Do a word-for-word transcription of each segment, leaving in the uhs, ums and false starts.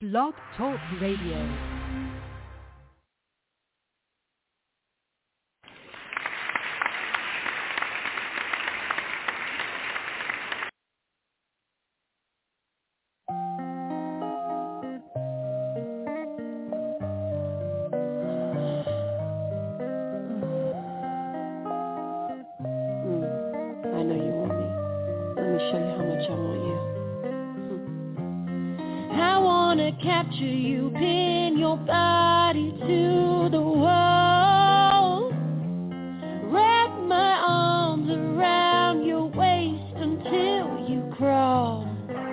Blog Talk Radio. Capture you, pin your body to the wall. Wrap my arms around your waist until you crawl.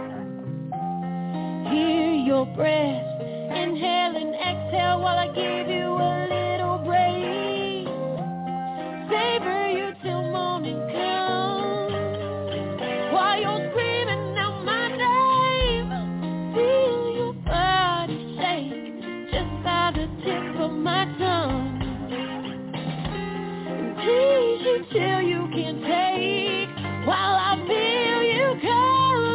Hear your breath, inhale and exhale while I give you a little break. Savor you till morning comes, while you're screaming out my name. Feel your body shake just by the tip of my tongue, and tease you till you can't take, while I feel you come.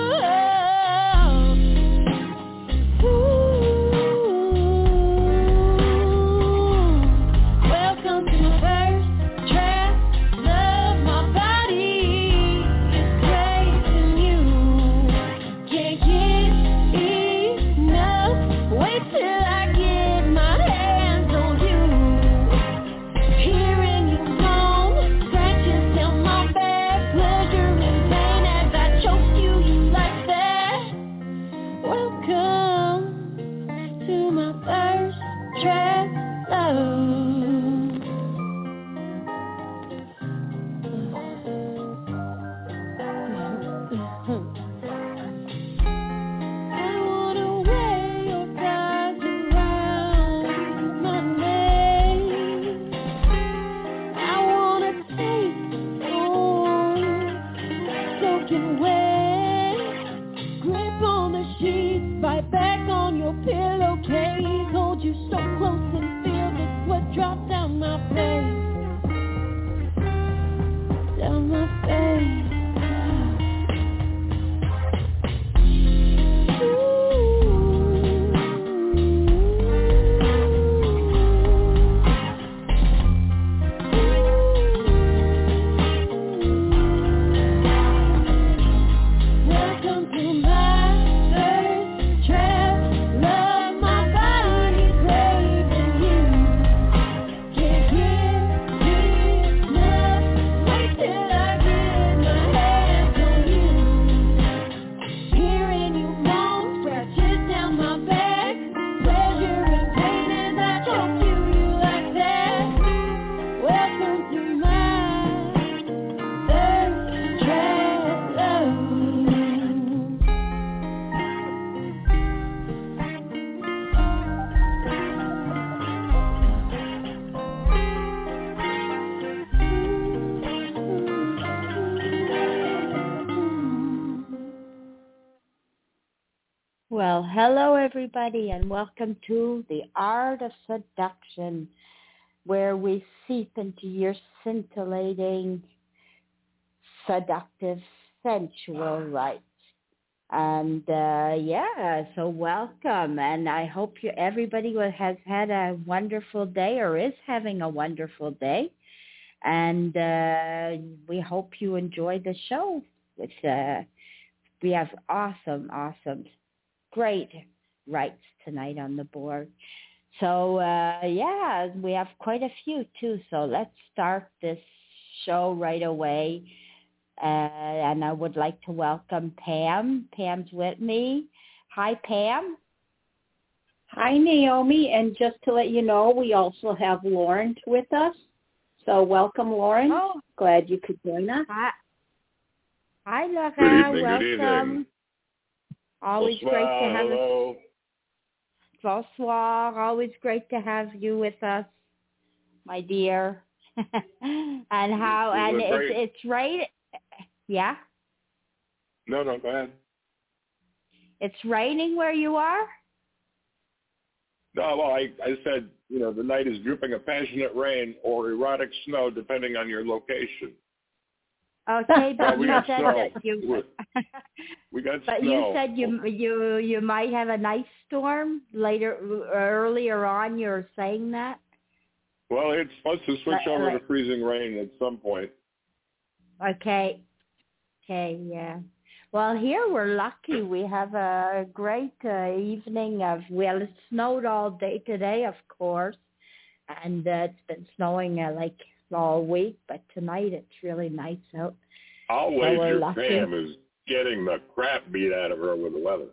Well, hello everybody, and welcome to The Art of Seduction, where we seep into your scintillating, seductive, sensual light. And uh, yeah, so welcome, and I hope you everybody has had a wonderful day or is having a wonderful day, and uh, we hope you enjoy the show. It's, uh, we have awesome, awesome. Great rights tonight on the board. So, uh, yeah, we have quite a few, too. So let's start this show right away. Uh, and I would like to welcome Pam. Pam's with me. Hi, Pam. Hi, Naomi. And just to let you know, we also have Lauren with us. So welcome, Lauren. Oh. Glad you could join us. Hi, Hi Laura. Good evening, welcome. good evening. Always Bonsoir, great to have hello. Bonsoir. Always great to have you with us, my dear. and how and it's great. it's right. Yeah. No, no, go ahead. It's raining where you are. No, well, I, I said, you know, the night is dripping a passionate rain or erotic snow, depending on your location. Okay, but Well, we you got said snow. that you. We're- We got But snow. you said you you you might have an ice storm later earlier on. You're saying that. Well, it's supposed to switch Like- over like- to freezing rain at some point. Okay. Okay. Yeah. Well, here we're lucky. We have a great uh, evening of. Well, it snowed all day today, of course, and uh, it's been snowing uh, like all week. But tonight it's really nice out. I'll So we're wager lucky. Pam is getting the crap beat out of her with the weather.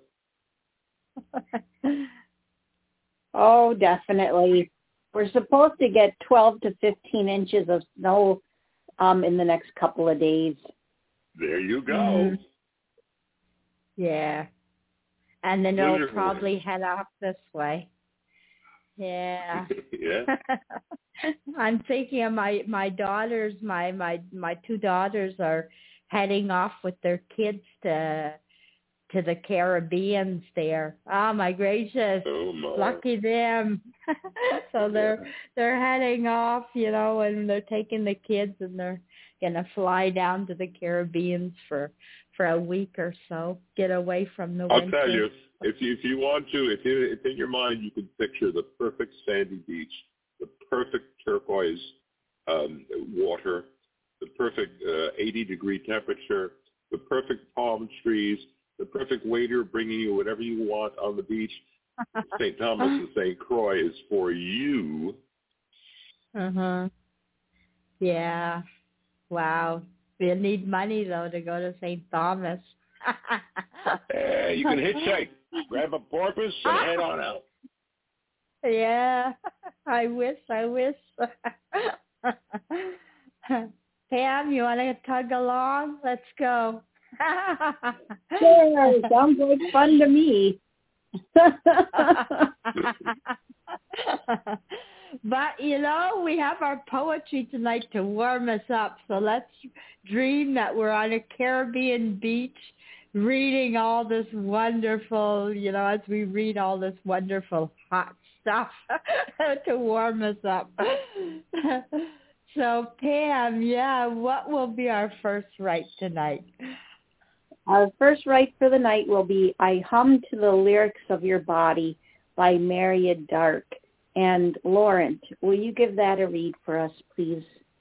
Oh, definitely. We're supposed to get twelve to fifteen inches of snow um, in the next couple of days. There you go. Mhm. Yeah. And then it'll Blizzard probably head off this way. Yeah. Yeah. I'm thinking of my my daughters. My my my two daughters are heading off with their kids to to the Caribbeans there. Oh my gracious! Oh my. Lucky them. So they're they're heading off, you know, and they're taking the kids and they're gonna fly down to the Caribbeans for for a week or so, get away from the I'll winter. tell you, if you if you want to, if you if in your mind you can picture the perfect sandy beach, the perfect turquoise um, water, the perfect uh, eighty degree temperature, the perfect palm trees, the perfect waiter bringing you whatever you want on the beach. Saint Thomas and Saint Croix is for you. Uh-huh. Yeah. Wow. You need money, though, to go to Saint Thomas. Uh, you can hitchhike, grab a porpoise, and head on out. Yeah. I wish, I wish. Pam, you want to tug along? Let's go. Sure, sounds like fun to me. But, you know, we have our poetry tonight to warm us up. So let's dream that we're on a Caribbean beach reading all this wonderful, you know, as we read all this wonderful hot stuff to warm us up. So, Pam, yeah, what will be our first write tonight? Our first write for the night will be I Hum to the Lyrics of Your Body by Maria Dark. And Laurent, will you give that a read for us, please?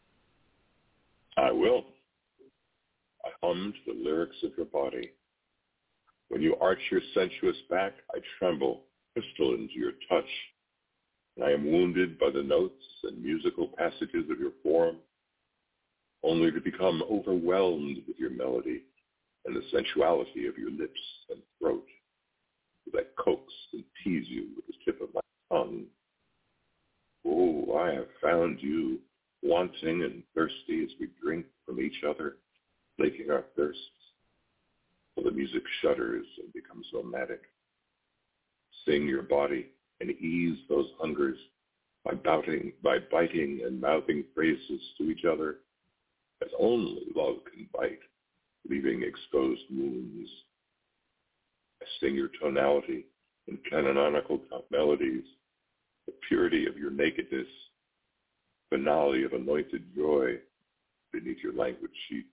I will. I hum to the lyrics of your body. When you arch your sensuous back, I tremble, crystal into your touch. And I am wounded by the notes and musical passages of your form, only to become overwhelmed with your melody and the sensuality of your lips and throat, as I coax and tease you with the tip of my tongue. Oh, I have found you wanting and thirsty as we drink from each other, slaking our thirsts, till the music shudders and becomes nomadic. Sing your body and ease those hungers by biting, by biting and mouthing phrases to each other, as only love can bite, leaving exposed wounds. I sing your tonality in canonical melodies, the purity of your nakedness, finale of anointed joy beneath your languid sheets.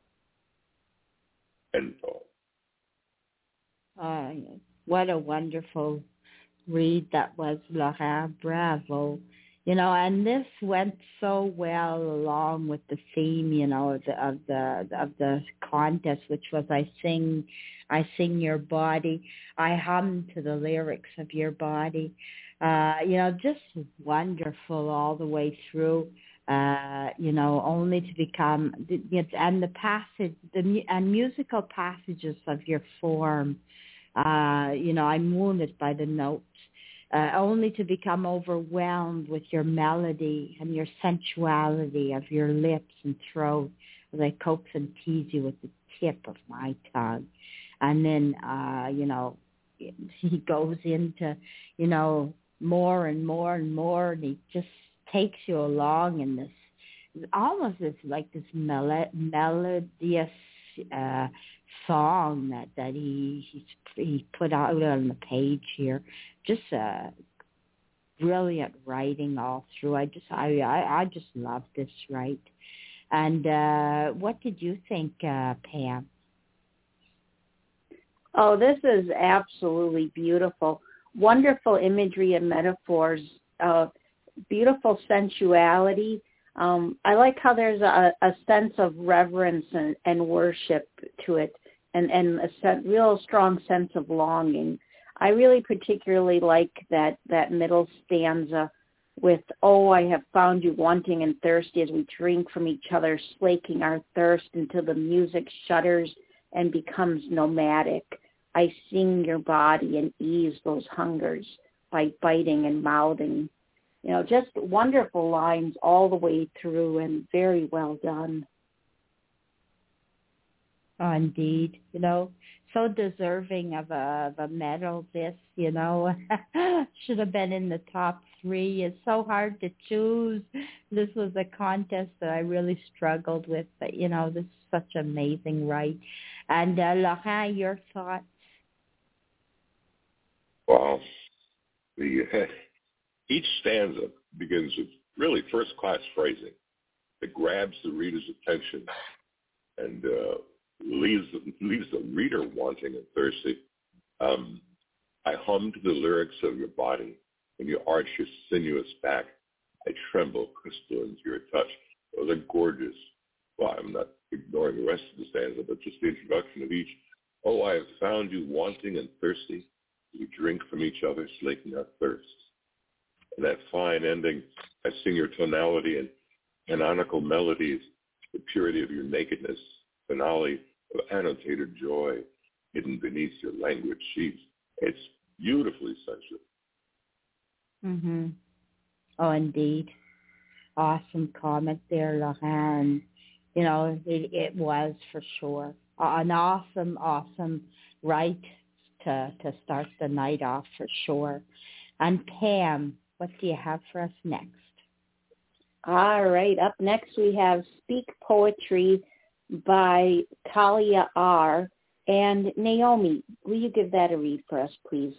End all. Uh, what a wonderful read that was, Laurent. Bravo. You know, and this went so well along with the theme, you know, of the of the, of the contest, which was I sing, I sing your body, I hum to the lyrics of your body. Uh, you know, just wonderful all the way through. Uh, you know, only to become and the passage, the and musical passages of your form. Uh, you know, I'm wounded by the notes. Uh, only to become overwhelmed with your melody and your sensuality of your lips and throat as I coax and tease you with the tip of my tongue. And then, uh, you know, he goes into, you know, more and more and more, and he just takes you along in this, almost this, like this mel- melodious uh, song that, that he, he he put out on the page here. Just uh, brilliant writing all through. I just I, I I just love this, right? And uh, what did you think, uh, Pam? Oh, this is absolutely beautiful. Wonderful imagery and metaphors, uh, beautiful sensuality. Um, I like how there's a, a sense of reverence and, and worship to it, and, and a sen- real strong sense of longing. I really particularly like that, that middle stanza with, oh, I have found you wanting and thirsty, as we drink from each other, slaking our thirst until the music shudders and becomes nomadic. I sing your body and ease those hungers by biting and mouthing. You know, just wonderful lines all the way through and very well done. Oh, indeed. You know, so deserving of a, of a medal, this, you know. Should have been in the top three. It's so hard to choose. This was a contest that I really struggled with, but, you know, this is such amazing right. And, uh, Laurent, your thoughts? Wow. The, uh, each stanza begins with really first-class phrasing that grabs the reader's attention and uh, leaves, leaves the reader wanting and thirsty. Um, I hum to the lyrics of your body. When you arch your sinuous back, I tremble crystalline to your touch. Those are gorgeous. Well, I'm not ignoring the rest of the stanza, but just the introduction of each. Oh, I have found you wanting and thirsty. We drink from each other, slaking our thirst. And that fine ending, I sing your tonality and canonical melodies, the purity of your nakedness, finale of annotated joy hidden beneath your language sheets. It's beautifully sensual. Mm-hmm. Oh, indeed. Awesome comment there, Laurent. You know, it, it was for sure. Uh, an awesome, awesome right to, to start the night off for sure. And Pam, what do you have for us next? All right. Up next we have Speak Poetry by Talia R. And Naomi, will you give that a read for us, please?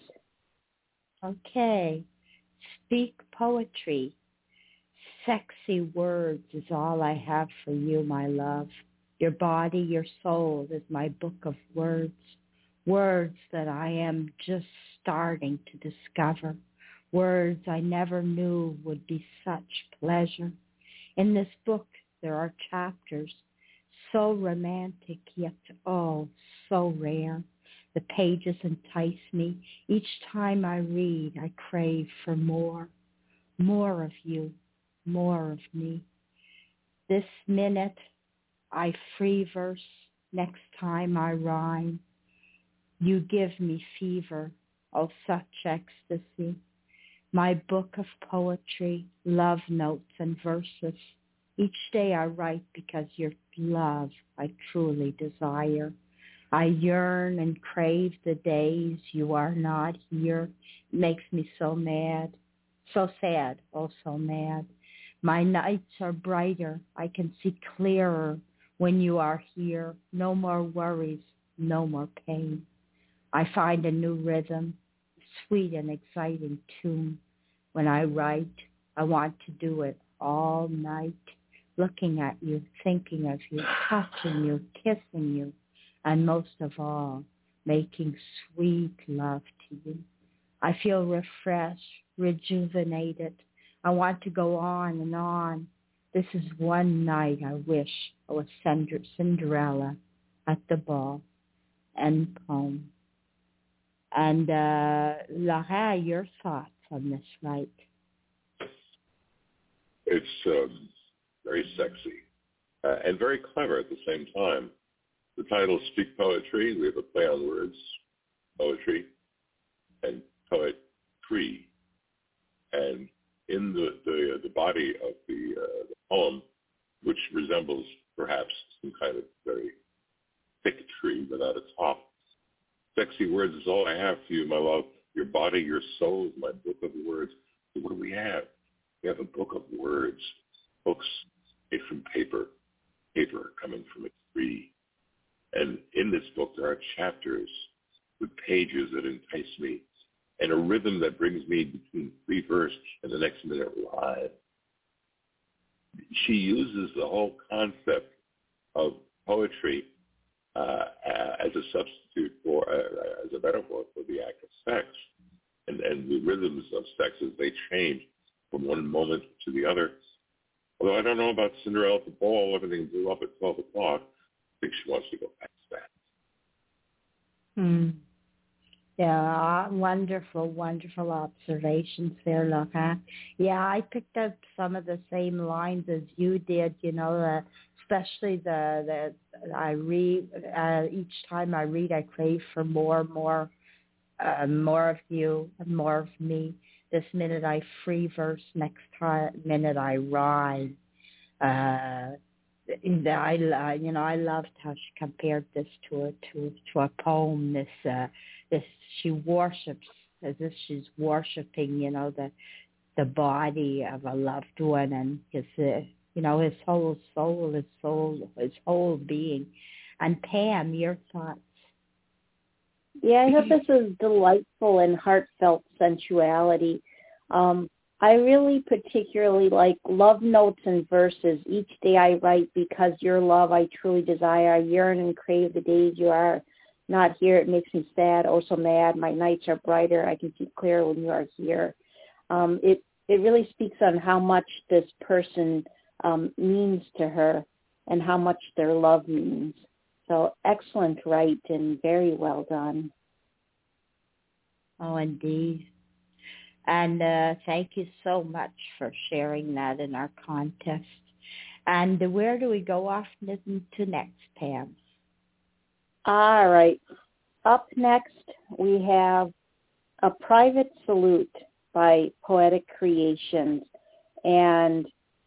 Okay. Speak Poetry. Sexy words is all I have for you, my love. Your body, your soul is my book of words. Words that I am just starting to discover. Words I never knew would be such pleasure. In this book, there are chapters so romantic, yet oh, so rare. The pages entice me. Each time I read, I crave for more. More of you, more of me. This minute, I free verse. Next time I rhyme. You give me fever, oh, such ecstasy. My book of poetry, love notes and verses. Each day I write because your love I truly desire. I yearn and crave the days you are not here. It makes me so mad, so sad, oh so mad. My nights are brighter, I can see clearer when you are here. No more worries, no more pain. I find a new rhythm, sweet and exciting tune. When I write, I want to do it all night, looking at you, thinking of you, touching you, kissing you, and most of all, making sweet love to you. I feel refreshed, rejuvenated. I want to go on and on. This is one night I wish I was Cinderella at the ball. End poem. And uh, Laurent, your thoughts on this right? It's um, very sexy uh, and very clever at the same time. The title, Speak Poetry, we have a play on words, poetry, and poetry. And in the, the, the body of the, uh, the poem, which resembles perhaps some kind of very thick tree without a top, sexy words is all I have for you, my love. Your body, your soul is my book of words. So what do we have? We have a book of words, books made from paper, paper coming from a tree. And in this book, there are chapters with pages that entice me and a rhythm that brings me between free verse and the next minute live. she uses the whole concept of poetry uh, as a substitute for, uh, as a metaphor for the act of sex. And, and the rhythms of sex as they change from one moment to the other. Although I don't know about Cinderella at the ball, everything blew up at twelve o'clock. I think she wants to go past that. Hmm. Yeah, wonderful, wonderful observations there, Laura. Yeah, I picked up some of the same lines as you did, you know, uh, especially the, the I read, uh, each time I read, I crave for more, more, uh, more of you, more of me. This minute I free verse, next time, minute I rhyme. Uh, I, you know, I loved how she compared this to a to to a poem. This, uh, this she worships as if she's worshiping, you know, the the body of a loved one and his, uh, you know, his whole soul, his soul, his whole being. And Pam, your thoughts? Yeah, I thought this was delightful and heartfelt sensuality. Um, I really particularly like love notes and verses. Each day I write because your love I truly desire. I yearn and crave the days you are not here. It makes me sad, oh so mad. My nights are brighter. I can see clear when you are here. Um, it, it really speaks on how much this person um, means to her and how much their love means. So excellent write and very well done. Oh, indeed. And uh, thank you so much for sharing that in our contest. And uh, where do we go off to next, Pam? All right. Up next, we have A Private Salute by Poetic Creations. And,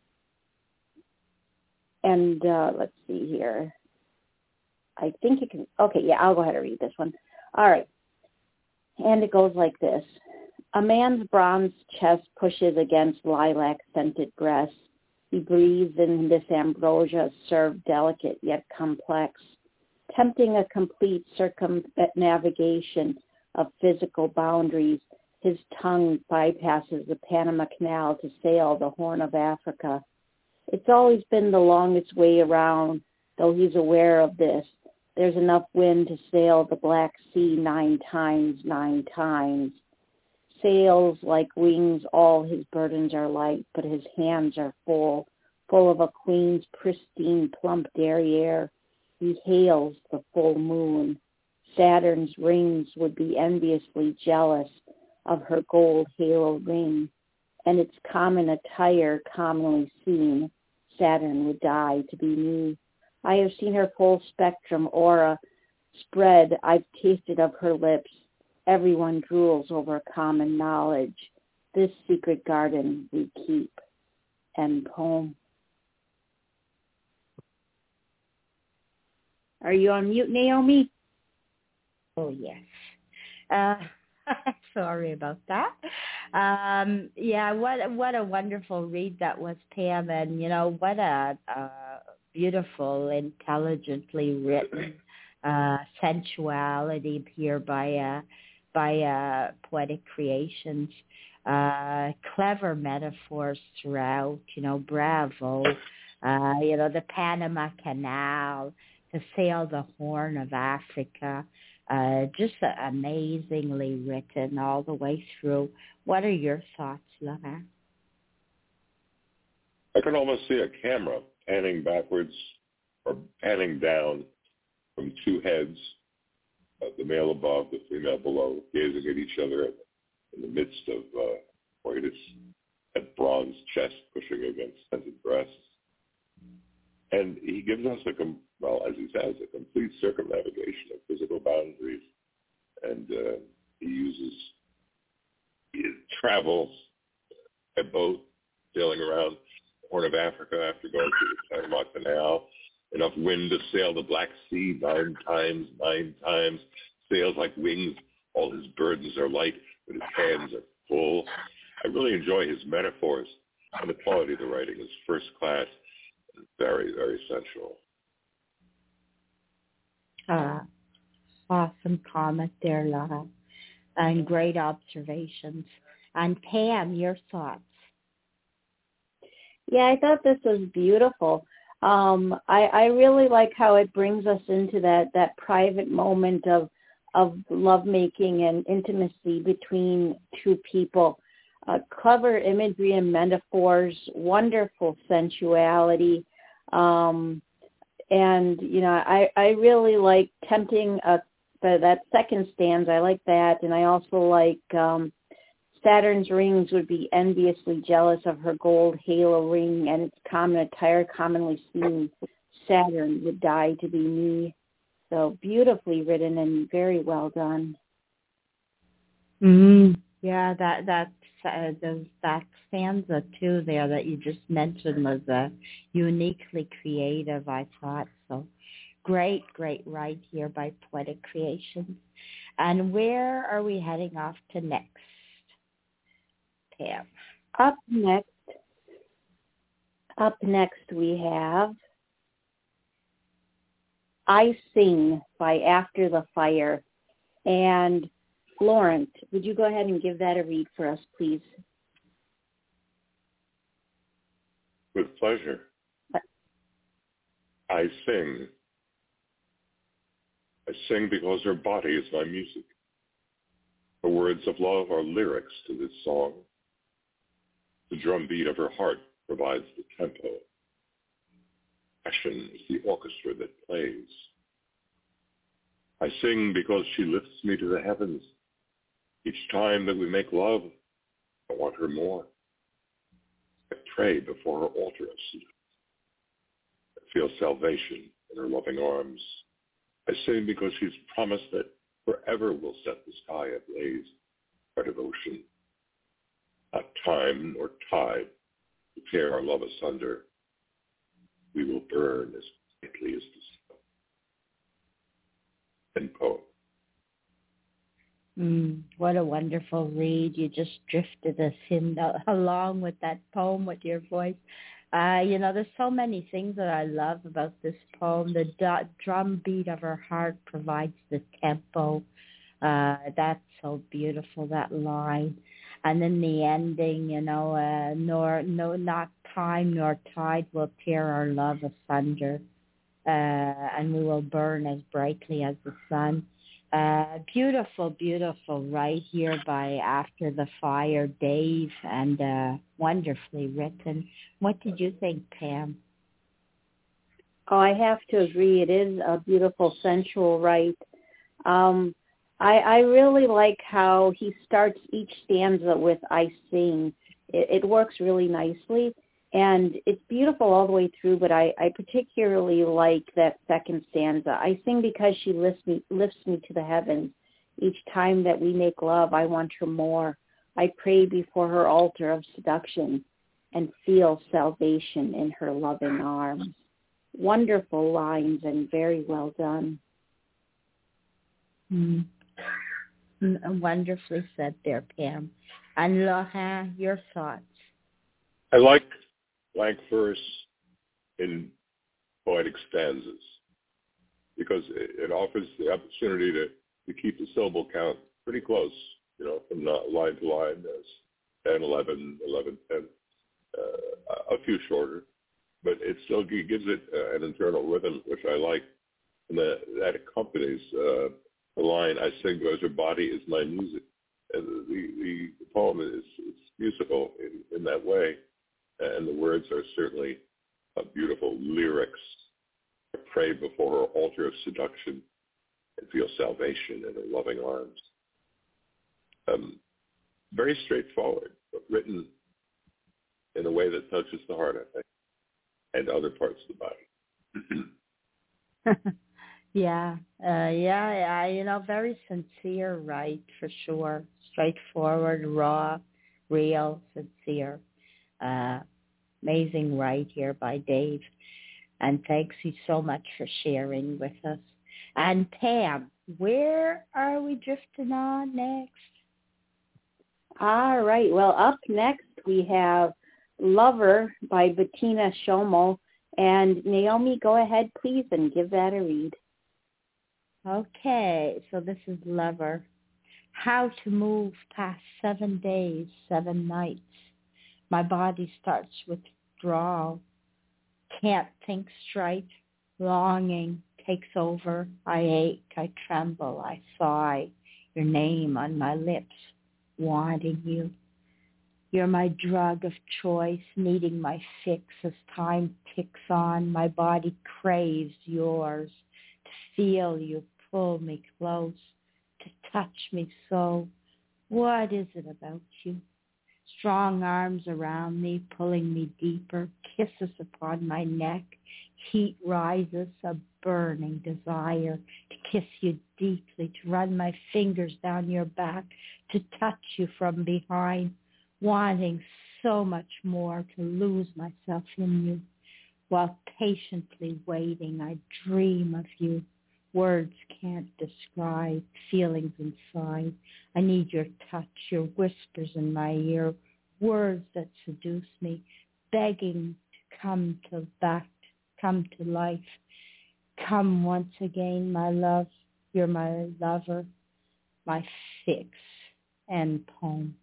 and uh, let's see here. I think you can, okay, yeah, I'll go ahead and read this one. All right. And it goes like this. A man's bronze chest pushes against lilac-scented breasts. He breathes in this ambrosia served delicate yet complex, tempting a complete circumnavigation of physical boundaries. His tongue bypasses the Panama Canal to sail the Horn of Africa. It's always been the longest way around, though he's aware of this. There's enough wind to sail the Black Sea nine times, nine times. Sails like wings, all his burdens are light, but his hands are full, full of a queen's pristine, plump derriere. He hails the full moon. Saturn's rings would be enviously jealous of her gold halo ring, and its common attire commonly seen. Saturn would die to be me. I have seen her full spectrum aura spread. I've tasted of her lips. Everyone drools over common knowledge. This secret garden we keep. End poem. Are you on mute, Naomi? Oh, yes. Uh, sorry about that. Um, yeah, what what a wonderful read that was, Pam. And, you know, what a uh, beautiful, intelligently written uh, sensuality here by uh, by uh, Poetic Creations. Uh, clever metaphors throughout, you know, bravo. Uh, you know, the Panama Canal, to sail the Horn of Africa. Uh, just uh, amazingly written all the way through. What are your thoughts, Laura? I can almost see a camera panning backwards or panning down from two heads, uh, the male above, the female below, gazing at each other in the midst of uh, coitus, that bronze chest pushing against scented breasts. And he gives us, a com- well, as he says, a complete circumnavigation of physical boundaries. And uh, he uses he travels by boat, sailing around the Horn of Africa after going through the Panama Canal. Enough wind to sail the Black Sea nine times, nine times. Sails like wings. All his burdens are light, but his hands are full. I really enjoy his metaphors, and the quality of the writing is first class. Very, very sensual. Uh, awesome comment there, Laura, and great observations. And Pam, your thoughts? Yeah, I thought this was beautiful. Um, I, I really like how it brings us into that, that private moment of of lovemaking and intimacy between two people. Uh, clever imagery and metaphors, wonderful sensuality. Um, and, you know, I, I really like tempting, uh, the, that second stanza. I like that. And I also like um, Saturn's rings would be enviously jealous of her gold halo ring and its common attire commonly seen. Saturn would die to be me. So beautifully written and very well done. Mm, yeah, that that uh, those, that stanza too there that you just mentioned was uh, uniquely creative, I thought. So great, great right here by Poetic Creations. And where are we heading off to next, Pam? Up next, up next we have I Sing by After the Fire. And Florence, would you go ahead and give that a read for us, please? With pleasure. I sing. I sing because her body is my music. Her words of love are lyrics to this song. The drum beat of her heart provides the tempo. Passion is the orchestra that plays. I sing because she lifts me to the heavens. Each time that we make love, I want her more. I pray before her altar of seduction. I feel salvation in her loving arms. I sing because she's promised that forever we'll set the sky ablaze, our devotion. Not time nor tide to tear our love asunder. We will burn as brightly as the sun. End poem. Mm, what a wonderful read. You just drifted us in uh, along with that poem with your voice. Uh, you know, there's so many things that I love about this poem. The d- drum beat of her heart provides the tempo. Uh, that's so beautiful, that line. And then the ending, you know, uh, nor no, not time nor tide will tear our love asunder, uh, and we will burn as brightly as the sun. Uh, beautiful, beautiful, right here by After the Fire, Dave, and uh, wonderfully written. What did you think, Pam? Oh, I have to agree. It is a beautiful, sensual right. Um, I, I really like how he starts each stanza with I Sing. It, it works really nicely, and it's beautiful all the way through, but I, I particularly like that second stanza. I sing because she lifts me, lifts me to the heavens. Each time that we make love, I want her more. I pray before her altar of seduction and feel salvation in her loving arms. Wonderful lines and very well done. Mm. Wonderfully said there, Pam. And Laurent, your thoughts? I like blank verse in poetic stanzas because it, it offers the opportunity to, to keep the syllable count pretty close, you know, from line to line, as ten, eleven, eleven, ten, uh, a few shorter, but it still gives it uh, an internal rhythm, which I like, and that, that accompanies uh, the line, I sing because her body is my music. And the, the, the poem is, is musical in, in that way, and the words are certainly uh, beautiful lyrics. I pray before her altar of seduction and feel salvation in her loving arms. Um, very straightforward, but written in a way that touches the heart, I think, and other parts of the body. yeah, uh, yeah, yeah, you know, very sincere, right, for sure. Straightforward, raw, real, sincere. Uh, amazing right here by Dave. And thanks you so much for sharing with us. And Pam, where are we drifting on next? All right. Well, up next we have Lover by Bettina Schommel. And Naomi, go ahead, please, and give that a read. Okay, so this is Lover. How to move past seven days, seven nights. My body starts with withdrawal. Can't think straight. Longing takes over. I ache, I tremble, I sigh. Your name on my lips, wanting you. You're my drug of choice, needing my fix as time ticks on. My body craves yours. To feel you pull me close, to touch me so. What is it about you? Strong arms around me, pulling me deeper, kisses upon my neck. Heat rises, a burning desire to kiss you deeply, to run my fingers down your back, to touch you from behind, wanting so much more to lose myself in you. While patiently waiting, I dream of you. Words can't describe feelings inside. I need your touch, your whispers in my ear, words that seduce me, begging to come to back, come to life. Come once again, my love. You're my lover, my fix. End poem.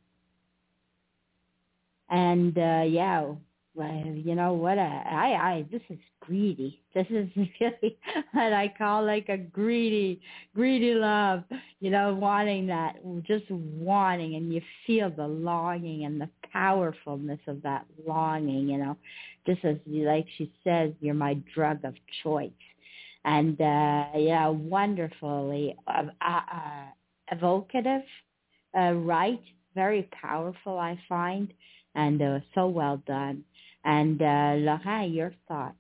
And uh, yeah, well, you know what? I, I, I, this is greedy. This is really what I call like a greedy, greedy love. You know, wanting that, just wanting, and you feel the longing and the powerfulness of that longing. You know, just as like she says, you're my drug of choice, and uh, yeah, wonderfully uh, uh, evocative, uh, right? Very powerful, I find. And uh, so well done. And uh, Laurent, your thoughts?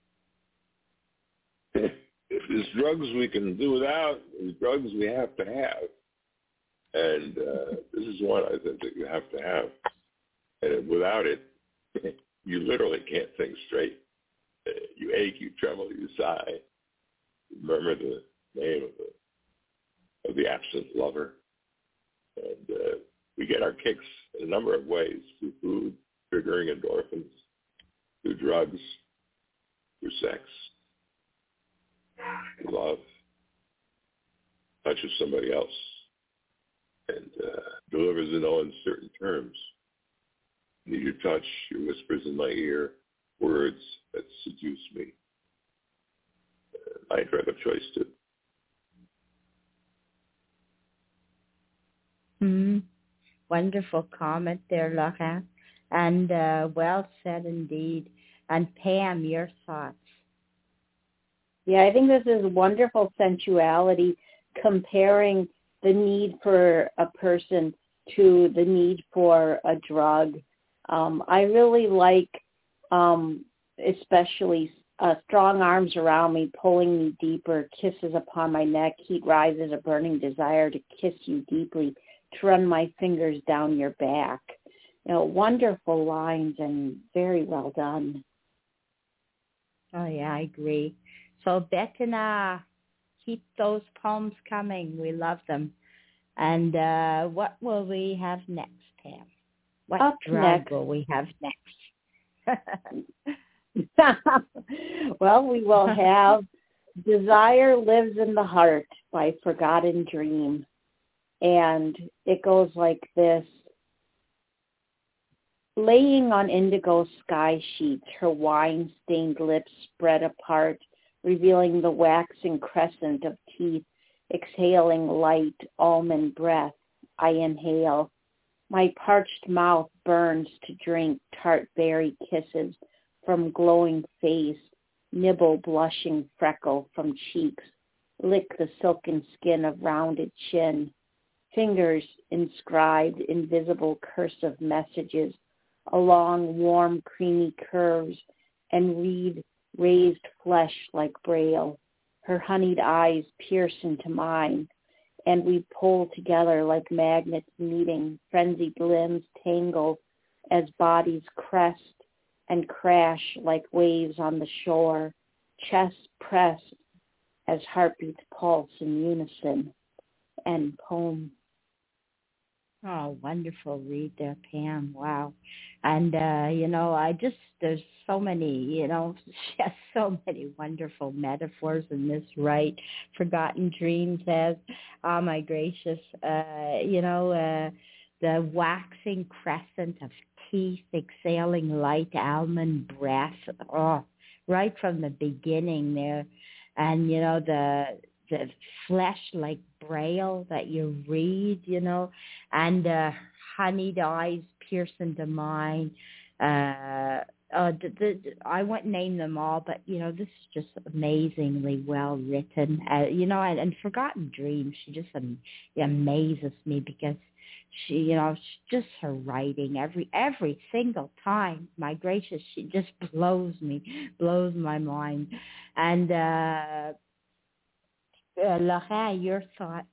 If there's drugs we can do without, there's drugs we have to have. And uh, this is one I think that you have to have. And without it, you literally can't think straight. You ache, you tremble, you sigh. You murmur the name of the, of the absent lover. And uh, we get our kicks in a number of ways, through food, triggering endorphins, through drugs, through sex, love, touches somebody else, and uh, delivers in no uncertain terms. Need your touch, your whispers in my ear, words that seduce me. Uh, I drug of choice too. Hmm. Wonderful comment there, Laurent, and uh, well said indeed. And Pam, your thoughts? Yeah, I think this is wonderful sensuality, comparing the need for a person to the need for a drug. Um, I really like, um, especially uh, strong arms around me, pulling me deeper, kisses upon my neck, heat rises, a burning desire to kiss you deeply, to run my fingers down your back. You know, wonderful lines and very well done. Oh, yeah, I agree. So, Bettina, keep those poems coming. We love them. And uh, what will we have next, Pam? What Up drug next. will we have next? Well, we will have Desire Lives in the Heart by Forgotten Dream. And it goes like this. Laying on indigo sky sheets, her wine-stained lips spread apart, revealing the waxing crescent of teeth, exhaling light almond breath. I inhale. My parched mouth burns to drink tart berry kisses from glowing face, nibble blushing freckle from cheeks, lick the silken skin of rounded chin. Fingers inscribed invisible cursive messages along warm creamy curves, and read raised flesh like braille. Her honeyed eyes pierce into mine, and we pull together like magnets meeting. Frenzied limbs tangle as bodies crest and crash like waves on the shore. Chests press as heartbeats pulse in unison. End poem. Oh, wonderful read there, Pam. Wow. And, uh, you know, I just, there's so many, you know, just so many wonderful metaphors in this, right? Forgotten Dream says, oh, my gracious, uh, you know, uh, the waxing crescent of teeth exhaling light almond breath. Oh, right from the beginning there. And, you know, the the flesh like braille that you read, you know, and uh, honeyed eyes pierce into mine. Uh, uh, the, the, I won't name them all, but, you know, this is just amazingly well written. Uh, you know, and, and Forgotten Dreams, she just um, amazes me because she, you know, she, just her writing every every single time. My gracious, she just blows me, blows my mind. And uh, uh, Laurent, your thoughts?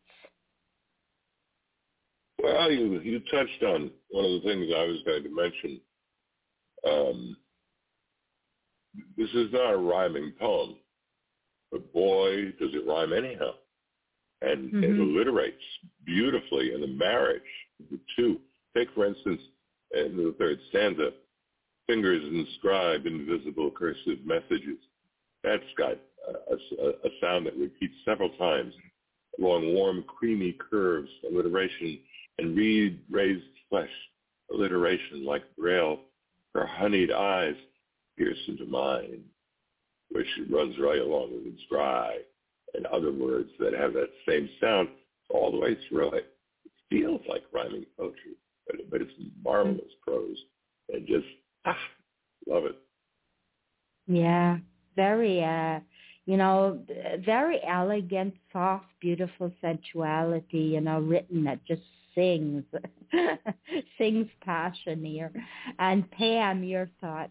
Well, you you touched on one of the things I was going to mention. Um, this is not a rhyming poem, but boy, does it rhyme anyhow. And mm-hmm. it alliterates beautifully in the marriage of the two. Take, for instance, in the third stanza, fingers inscribe invisible cursive messages. That's got a, a, a sound that repeats several times along warm, creamy curves, alliteration, and reed raised flesh, alliteration like braille. Her honeyed eyes pierce into mine, where she runs right along with inscribe, and other words that have that same sound all the way through it. It feels like rhyming poetry, but, but it's marvelous mm-hmm. prose, and just, ah, love it. Yeah, very, uh, you know, very elegant, soft, beautiful sensuality, you know, written that just sings, sings passion here. And Pam, your thoughts?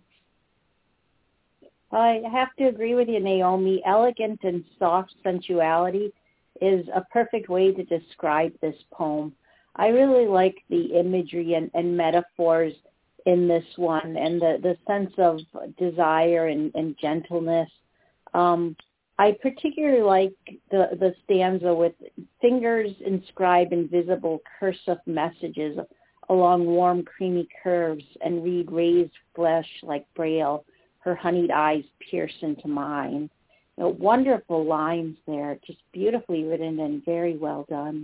I have to agree with you, Naomi. Elegant and soft sensuality is a perfect way to describe this poem. I really like the imagery and, and metaphors in this one, and the, the sense of desire and, and gentleness. Um, I particularly like the, the stanza with fingers inscribe invisible cursive messages along warm, creamy curves and read raised flesh like braille. Her honeyed eyes pierce into mine. You know, wonderful lines there, just beautifully written and very well done.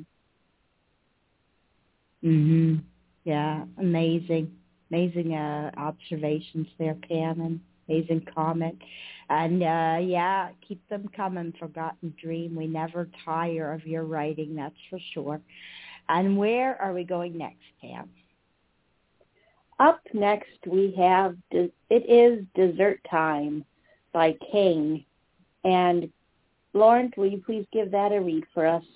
Mhm. Yeah, amazing, amazing uh, observations there, Pam, and amazing comment. And uh, yeah, keep them coming, Forgotten Dream. We never tire of your writing, that's for sure. And where are we going next, Pam? Up next, we have It Is Dessert Time by King. And Lawrence, will you please give that a read for us?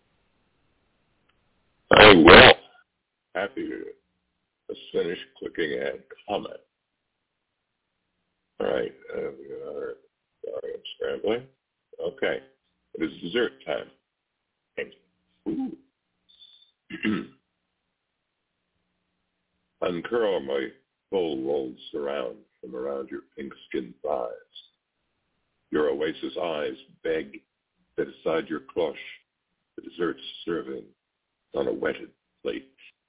I will. Happy to just finish clicking add comment. All right. Uh, we are, sorry, I'm scrambling. Okay. It is dessert time. Ooh. Uncurl my full rolled surround from around your pink-skinned thighs. Your oasis eyes beg that aside your cloche, the dessert's serving on a wetted plate.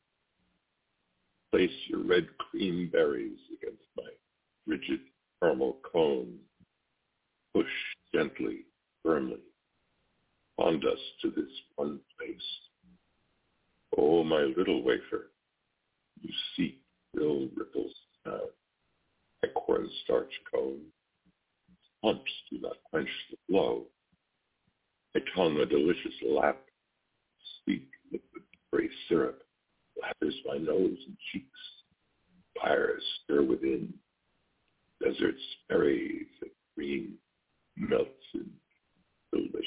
Place your red cream berries against my rigid caramel cone. Push gently, firmly. Bond us to this one place. Oh, my little wafer, you seek real ripples now. A cornstarch cone. Pumps do not quench the flow. I tongue a delicious lap. Sweet liquid gray syrup lathers my nose and cheeks. Fires stir within. Desert's berries and cream melts in delicious.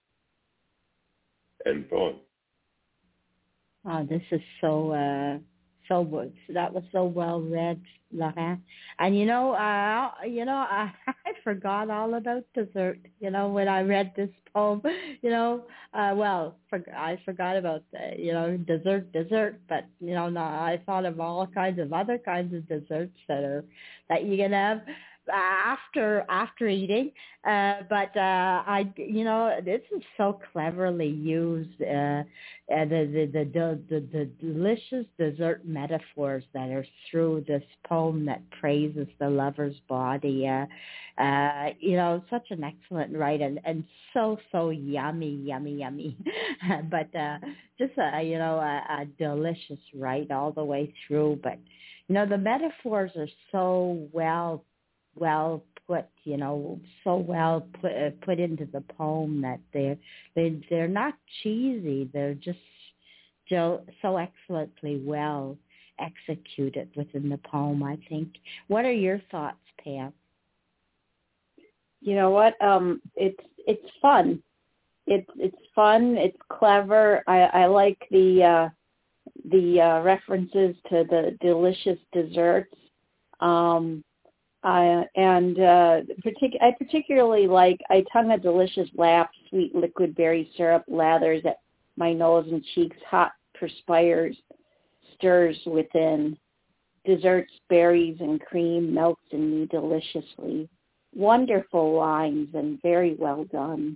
End poem. Oh, this is so uh, so good. That was so well read, Laurent. And you know, uh, you know, I, I forgot all about dessert. You know, when I read this poem, you know, uh, well, for, I forgot about uh, you know dessert, dessert. But you know, no, I thought of all kinds of other kinds of desserts that are that you can have. after after eating, uh, but uh, I, you know, this is so cleverly used. Uh, uh, the, the, the the the the delicious dessert metaphors that are through this poem that praises the lover's body. Uh, uh, you know, such an excellent write and, and so so yummy, yummy, yummy. but uh, just a you know a, a delicious write all the way through. But you know, the metaphors are so well. well put, you know, so well put, uh, put into the poem that they're, they, they're not cheesy. They're just so, so excellently well executed within the poem, I think. What are your thoughts, Pam? You know what? Um, it's it's fun. It's it's fun. It's clever. I, I like the uh, the uh, references to the delicious desserts. Um, I, and uh, partic- I particularly like, I tongue a delicious lap, sweet liquid berry syrup lathers at my nose and cheeks, hot perspires, stirs within. Desserts, berries, and cream melts in me deliciously. Wonderful lines and very well done.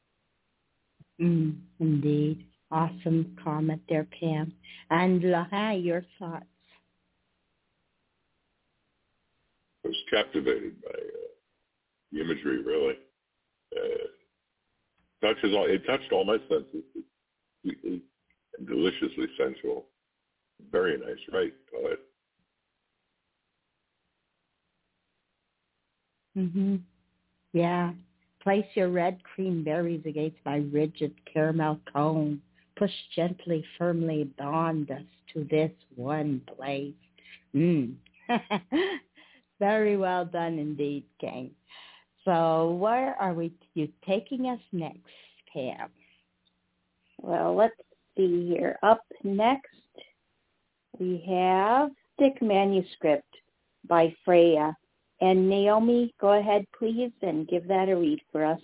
Mm, indeed. Awesome comment there, Pam. And Laurent, your thoughts? I was captivated by uh, the imagery, really. Uh, touches all, it touched all my senses. It's sweetly and deliciously sensual. Very nice, right, poet? Mm-hmm. Yeah. Place your red cream berries against my rigid caramel cone. Push gently, firmly, bond us to this one place. Mm. Very well done indeed, King. So where are we you taking us next, Pam? Well, let's see here. Up next, we have Stick Manuscript by Freya. And Naomi, go ahead, please, and give that a read for us.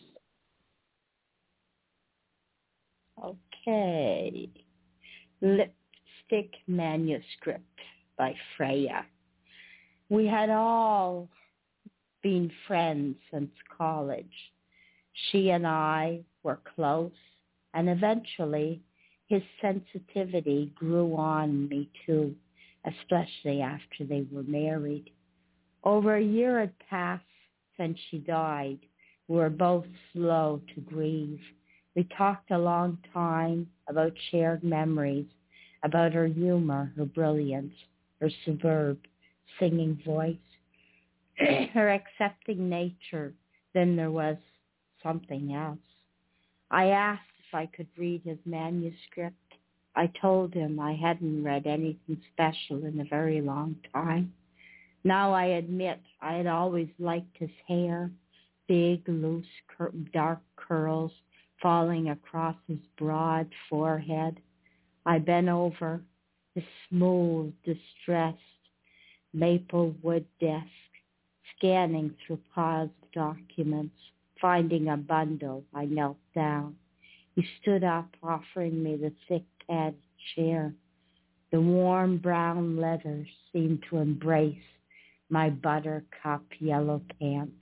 Okay. Lipstick Manuscript by Freya. We had all been friends since college. She and I were close, and eventually his sensitivity grew on me too, especially after they were married. Over a year had passed since she died. We were both slow to grieve. We talked a long time about shared memories, about her humor, her brilliance, her superb singing voice, her accepting nature. Then there was something else. I asked if I could read his manuscript. I told him I hadn't read anything special in a very long time. Now I admit I had always liked his hair, big, loose, cur- dark curls falling across his broad forehead. I bent over his smooth, distressed maple wood desk, scanning through piles of documents. Finding a bundle, I knelt down. He stood up, offering me the thick padded chair. The warm brown leather seemed to embrace my buttercup yellow pants.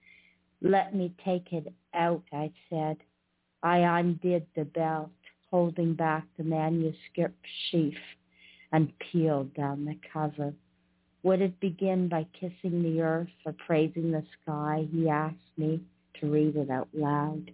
Let me take it out, I said. I undid the belt, holding back the manuscript sheaf, and peeled down the cover. Would it begin by kissing the earth or praising the sky? He asked me to read it out loud.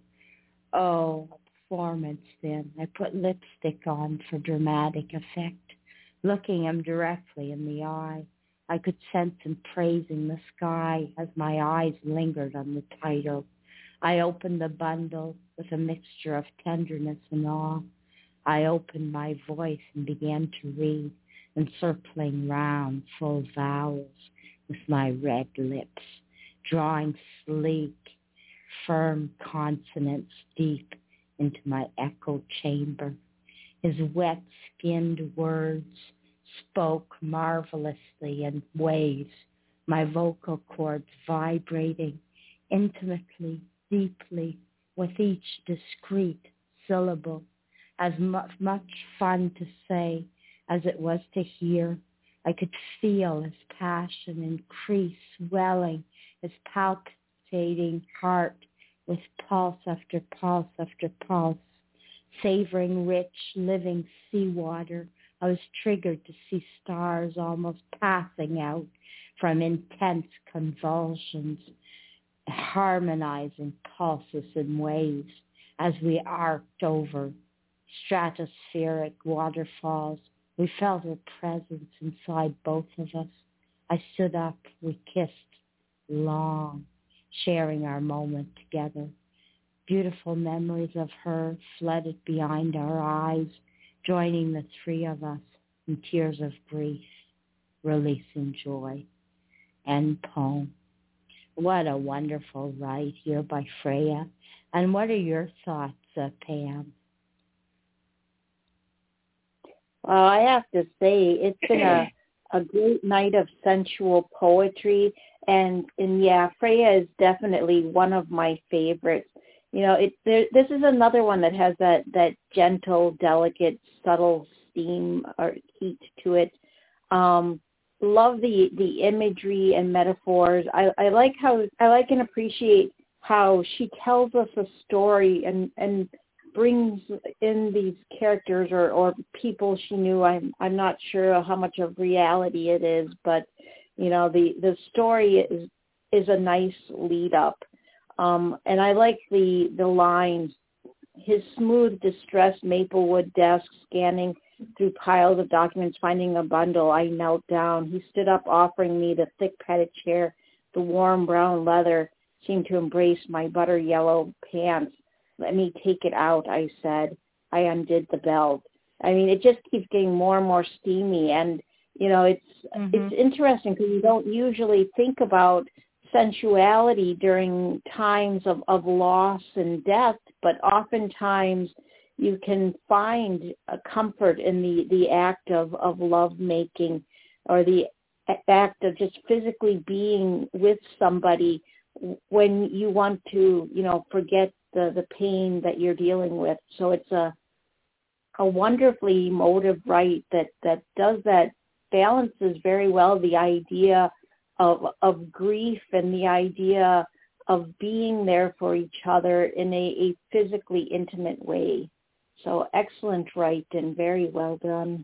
Oh, a performance then. I put lipstick on for dramatic effect, looking him directly in the eye. I could sense him praising the sky as my eyes lingered on the title. I opened the bundle with a mixture of tenderness and awe. I opened my voice and began to read, encircling round full vowels with my red lips, drawing sleek, firm consonants deep into my echo chamber. His wet-skinned words spoke marvelously in waves, my vocal cords vibrating intimately, deeply, with each discrete syllable. As much, much fun to say as it was to hear, I could feel his passion increase, swelling, his palpitating heart with pulse after pulse after pulse, savoring rich, living seawater. I was triggered to see stars almost passing out from intense convulsions, harmonizing pulses and waves as we arced over stratospheric waterfalls. We felt her presence inside both of us. I stood up. We kissed long, sharing our moment together. Beautiful memories of her flooded behind our eyes, joining the three of us in tears of grief, releasing joy. End poem. What a wonderful write here by Freya. And what are your thoughts, uh, Pam? Well, I have to say, it's been a, a great night of sensual poetry. And, and yeah, Freya is definitely one of my favorites. You know, it, there, this is another one that has that, that gentle, delicate, subtle steam or heat to it. Um, love the, the imagery and metaphors. I, I like how, I like and appreciate how she tells us a story and, and brings in these characters or, or people she knew. I'm, I'm not sure how much of reality it is, but, you know, the, the story is, is a nice lead up. Um, and I like the, the lines, his smooth, distressed Maplewood desk, scanning through piles of documents, finding a bundle. I knelt down. He stood up, offering me the thick padded chair. The warm brown leather seemed to embrace my butter yellow pants. Let me take it out, I said. I undid the belt. I mean, it just keeps getting more and more steamy. And, you know, it's mm-hmm. it's interesting because you don't usually think about sensuality during times of, of loss and death, but oftentimes you can find a comfort in the, the act of, of love making or the act of just physically being with somebody when you want to, you know, forget the, the pain that you're dealing with. So it's a a wonderfully emotive write that, that does that, balances very well the idea of of grief and the idea of being there for each other in a, a physically intimate way. So excellent write and very well done.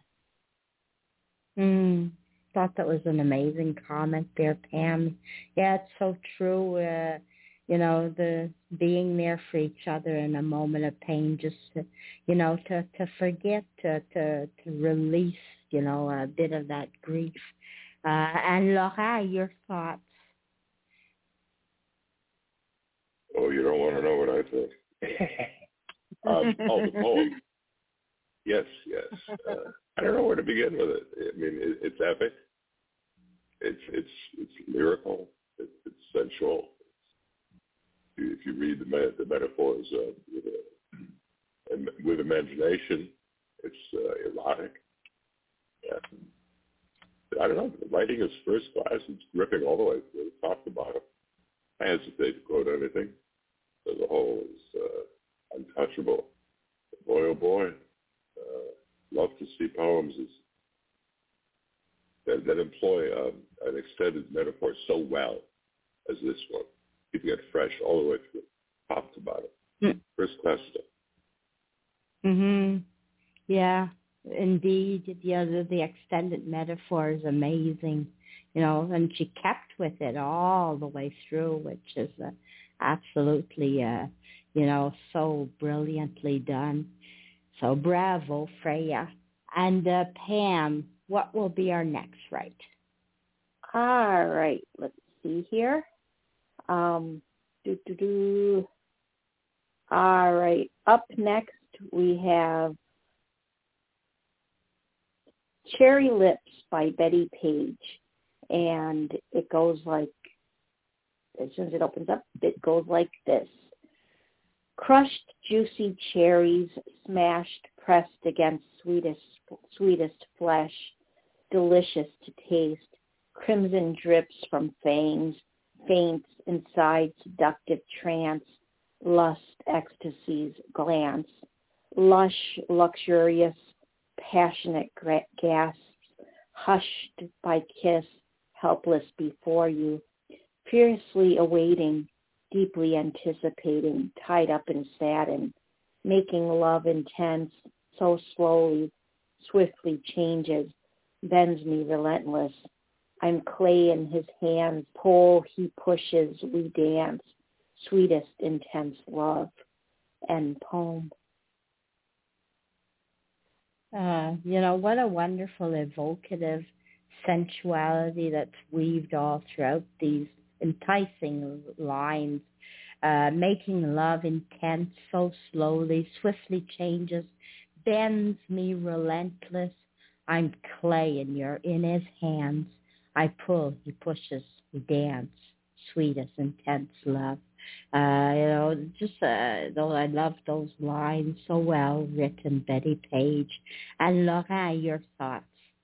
Mm, thought that was an amazing comment there, Pam. Yeah, it's so true. Uh, you know, the being there for each other in a moment of pain, just to, you know, to, to forget, to, to, to release, you know, a bit of that grief. Uh, and Laura, your thoughts? Oh, you don't want to know what I think. um, oh, the poem. Yes, yes. Uh, I don't know where to begin with it. I mean, it, it's epic. It's it's it's lyrical. It, it's sensual. If you read the the metaphors uh, with, uh, with imagination, it's uh, erotic. Yeah. I don't know. The writing is first class. It's gripping all the way through, top to bottom. I hesitate to quote anything. So the whole is uh, untouchable. Boy, oh boy. Uh, love to see poems is, that, that employ um, an extended metaphor so well as this one. Keeping it fresh all the way through, top to bottom. Mm. First class stuff. Mm-hmm. Yeah. Indeed, the other, the extended metaphor is amazing, you know, and she kept with it all the way through, which is uh, absolutely, uh, you know, so brilliantly done. So bravo, Freya. And uh, Pam, what will be our next write? All right, let's see here. Um, do, do, do. All right, up next we have Cherry Lips by Betty Page, and it goes like, as soon as it opens up, it goes like this. Crushed juicy cherries, smashed, pressed against sweetest, sweetest flesh, delicious to taste, crimson drips from fangs, faints inside seductive trance, lust, ecstasies, glance, lush, luxurious, passionate gasps, hushed by kiss, helpless before you, fiercely awaiting, deeply anticipating, tied up in satin, making love intense, so slowly, swiftly changes, bends me relentless. I'm clay in his hands, pole he pushes, we dance, sweetest intense love. End poem. Uh, you know, what a wonderful evocative sensuality that's weaved all throughout these enticing lines. Uh, making love intense, so slowly, swiftly changes, bends me relentless. I'm clay and you're in his hands. I pull, he pushes, we dance, sweetest, intense love. Uh, you know, just, uh, though I love those lines, so well written, Betty Page. And Laurent, your thoughts?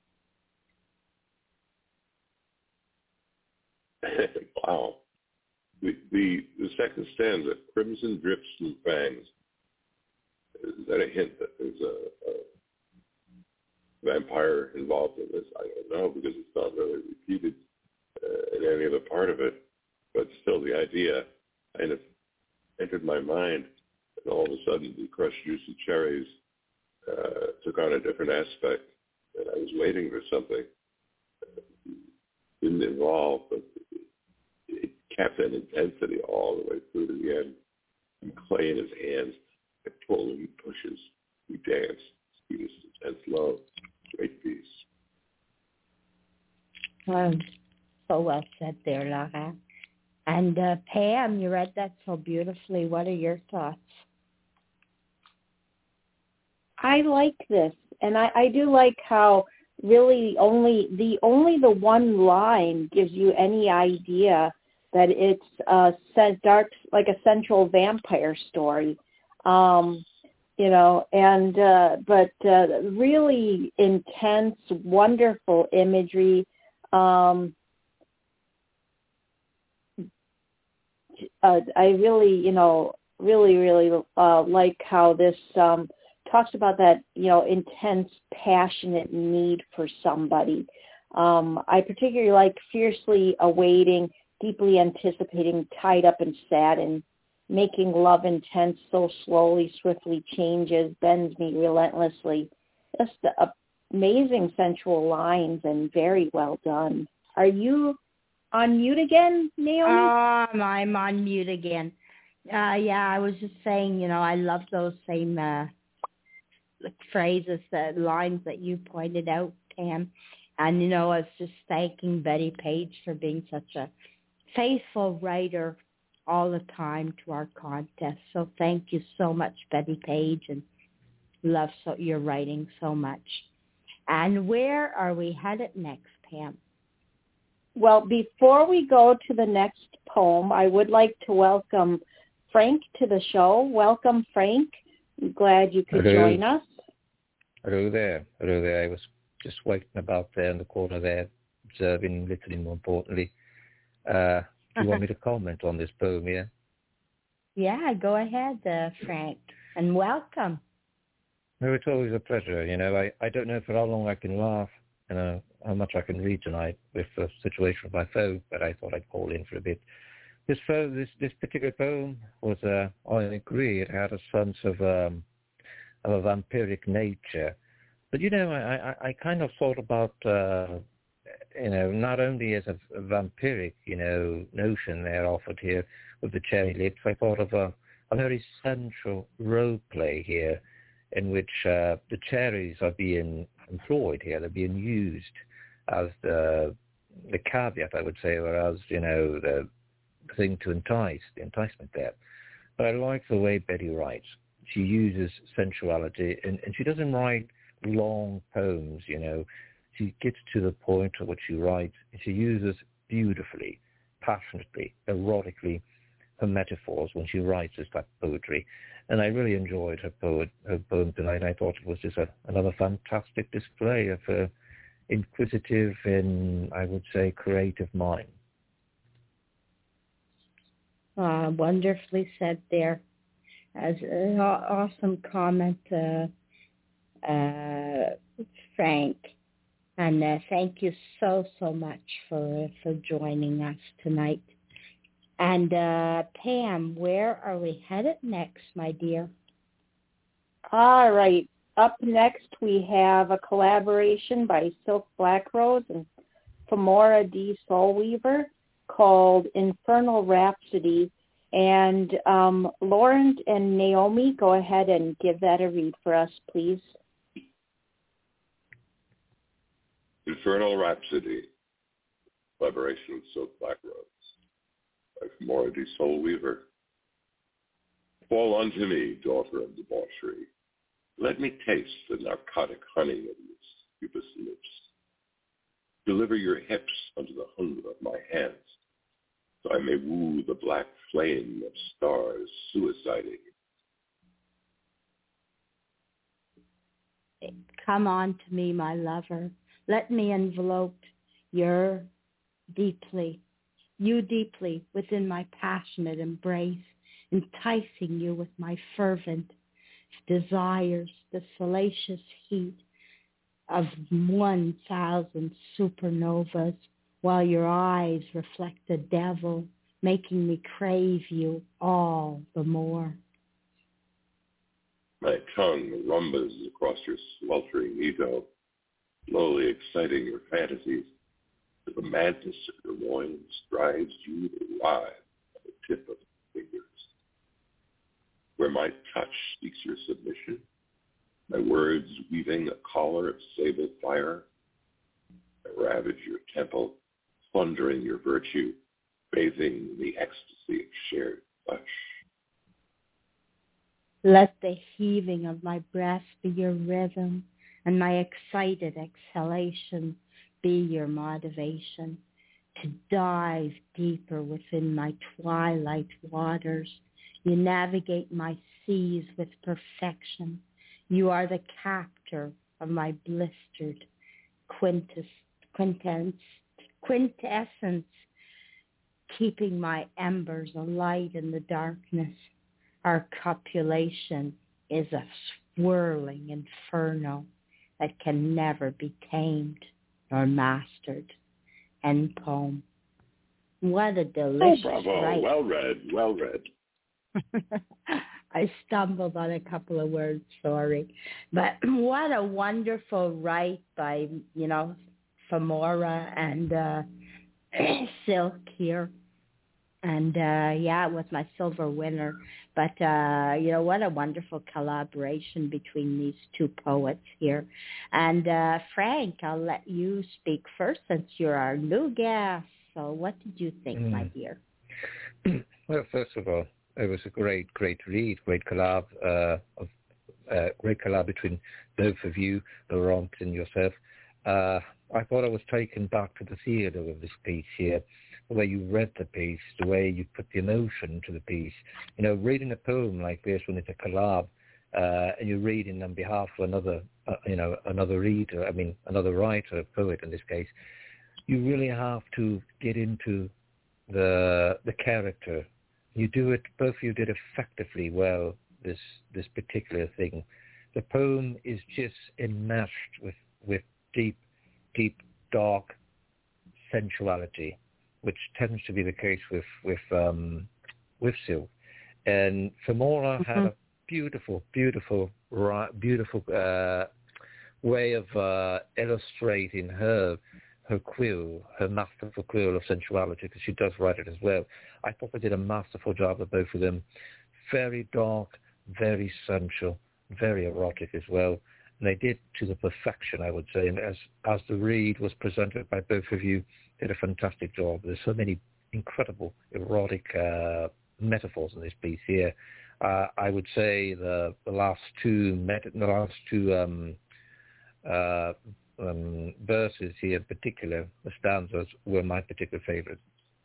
Wow. The, the the second stanza, crimson drips and fangs, is that a hint that there's a, a vampire involved in this? I don't know, because it's not really repeated uh, in any other part of it. But still, the idea kind of entered my mind, and all of a sudden the crushed juicy cherries uh, took on a different aspect, and I was waiting for something. It didn't involve, but it kept that intensity all the way through to the end. And clay in his hands, I pull and he pushes, we dance, sweetest intense love, great piece. Um, so well said there, Laurent. And uh, Pam, you read that so beautifully. What are your thoughts? I like this, and I, I do like how really only the only the one line gives you any idea that it's a dark, like a central vampire story, um, you know, and uh, but uh, really intense, wonderful imagery. Um, uh, I really, you know, really, really uh, like how this um, talks about that, you know, intense, passionate need for somebody. Um, I particularly like fiercely awaiting, deeply anticipating, tied up in satin, making love intense, so slowly, swiftly changes, bends me relentlessly. Just uh, amazing sensual lines and very well done. Are you on mute again, Naomi? Um, I'm on mute again. Uh, yeah, I was just saying, you know, I love those same uh, like phrases, uh, lines that you pointed out, Pam. And, you know, I was just thanking Betty Page for being such a faithful writer all the time to our contest. So thank you so much, Betty Page, and love so, your writing so much. And where are we headed next, Pam? Well, before we go to the next poem, I would like to welcome Frank to the show. Welcome, Frank. I'm glad you could Hello. join us. Hello there. Hello there. I was just waiting about there in the corner there, observing, listening more importantly. Uh, do you want me to comment on this poem here? Yeah, go ahead, uh, Frank, and welcome. No, it's always a pleasure. You know, I, I don't know for how long I can laugh, you know, how much I can read tonight with the situation with my phone, but I thought I'd call in for a bit. This poem, this, this particular poem was, uh, I agree, it had a sense of, um, of a vampiric nature. But, you know, I, I, I kind of thought about, uh, you know, not only as a, a vampiric, you know, notion there offered here with the cherry lips, I thought of a, a very central role play here in which uh, the cherries are being employed here. They're being used as the, the caveat, I would say, or as, you know, the thing to entice, the enticement there. But I like the way Betty writes. She uses sensuality, and, and she doesn't write long poems, you know. She gets to the point of what she writes, and she uses beautifully, passionately, erotically, her metaphors when she writes this type of poetry. And I really enjoyed her, poet, her poem tonight. I thought it was just a, another fantastic display of her inquisitive and, I would say, creative mind. Uh, wonderfully said there. As an awesome comment, uh, uh, Frank. And uh, thank you so, so much for for joining us tonight. And uh, Pam, where are we headed next, my dear? All right. Up next, we have a collaboration by Silk Blackrose and Femora D. Soulweaver called Infernal Rhapsody. And um, Lauren and Naomi, go ahead and give that a read for us, please. Infernal Rhapsody, collaboration with Silk Blackrose by Femora D. Soulweaver. Fall unto me, daughter of debauchery. Let me taste the narcotic honey of your stupid lips. Deliver your hips unto the hunger of my hands, so I may woo the black flame of stars suiciding. Come on to me, my lover. Let me envelope your deeply, you deeply within my passionate embrace, enticing you with my fervent desires, the salacious heat of one thousand supernovas, while your eyes reflect the devil, making me crave you all the more. My tongue rumbas across your sweltering ego, slowly exciting your fantasies, as the madness of your loins drives you to writhe at the tip of the fingers. Where my touch seeks your submission, my words weaving a collar of sable fire, I ravage your temple, plundering your virtue, bathing in the ecstasy of shared flesh. Let the heaving of my breast be your rhythm, and my excited exhalation be your motivation, to dive deeper within my twilight waters. You navigate my seas with perfection. You are the captor of my blistered quintes, quintessence, quintessence, keeping my embers alight in the darkness. Our copulation is a swirling inferno that can never be tamed nor mastered. End poem. What a delicious Oh, bravo. write. Well read, well read. I stumbled on a couple of words, sorry. But what a wonderful write by, you know, Femora and uh, Silk here. And, uh, yeah, it was my silver winner. But, uh, you know, what a wonderful collaboration between these two poets here. And, uh, Frank, I'll let you speak first since you're our new guest. So what did you think, mm. my dear? Well, first of all, it was a great, great read, great collab, uh, of, uh, great collab between both of you, Laurent and yourself. Uh, I thought I was taken back to the theater of this piece here, the way you read the piece, the way you put the emotion to the piece. You know, reading a poem like this when it's a collab, uh, and you're reading on behalf of another, uh, you know, another reader, I mean, another writer, a poet in this case, you really have to get into the the character. You do it, both of you did effectively well, this this particular thing. The poem is just enmeshed with, with deep, deep, dark sensuality, which tends to be the case with, with, um, with Silk. And Femora mm-hmm. had a beautiful, beautiful, beautiful uh, way of uh, illustrating her her quill, her masterful quill of sensuality, because she does write it as well. I thought they did a masterful job of both of them. Very dark, very sensual, very erotic as well. And they did to the perfection, I would say. And as, as the read was presented by both of you, did a fantastic job. There's so many incredible erotic uh, metaphors in this piece here. Uh, I would say the, the last two, met- the last two um, uh, Um, verses here in particular, the stanzas, were my particular favorite.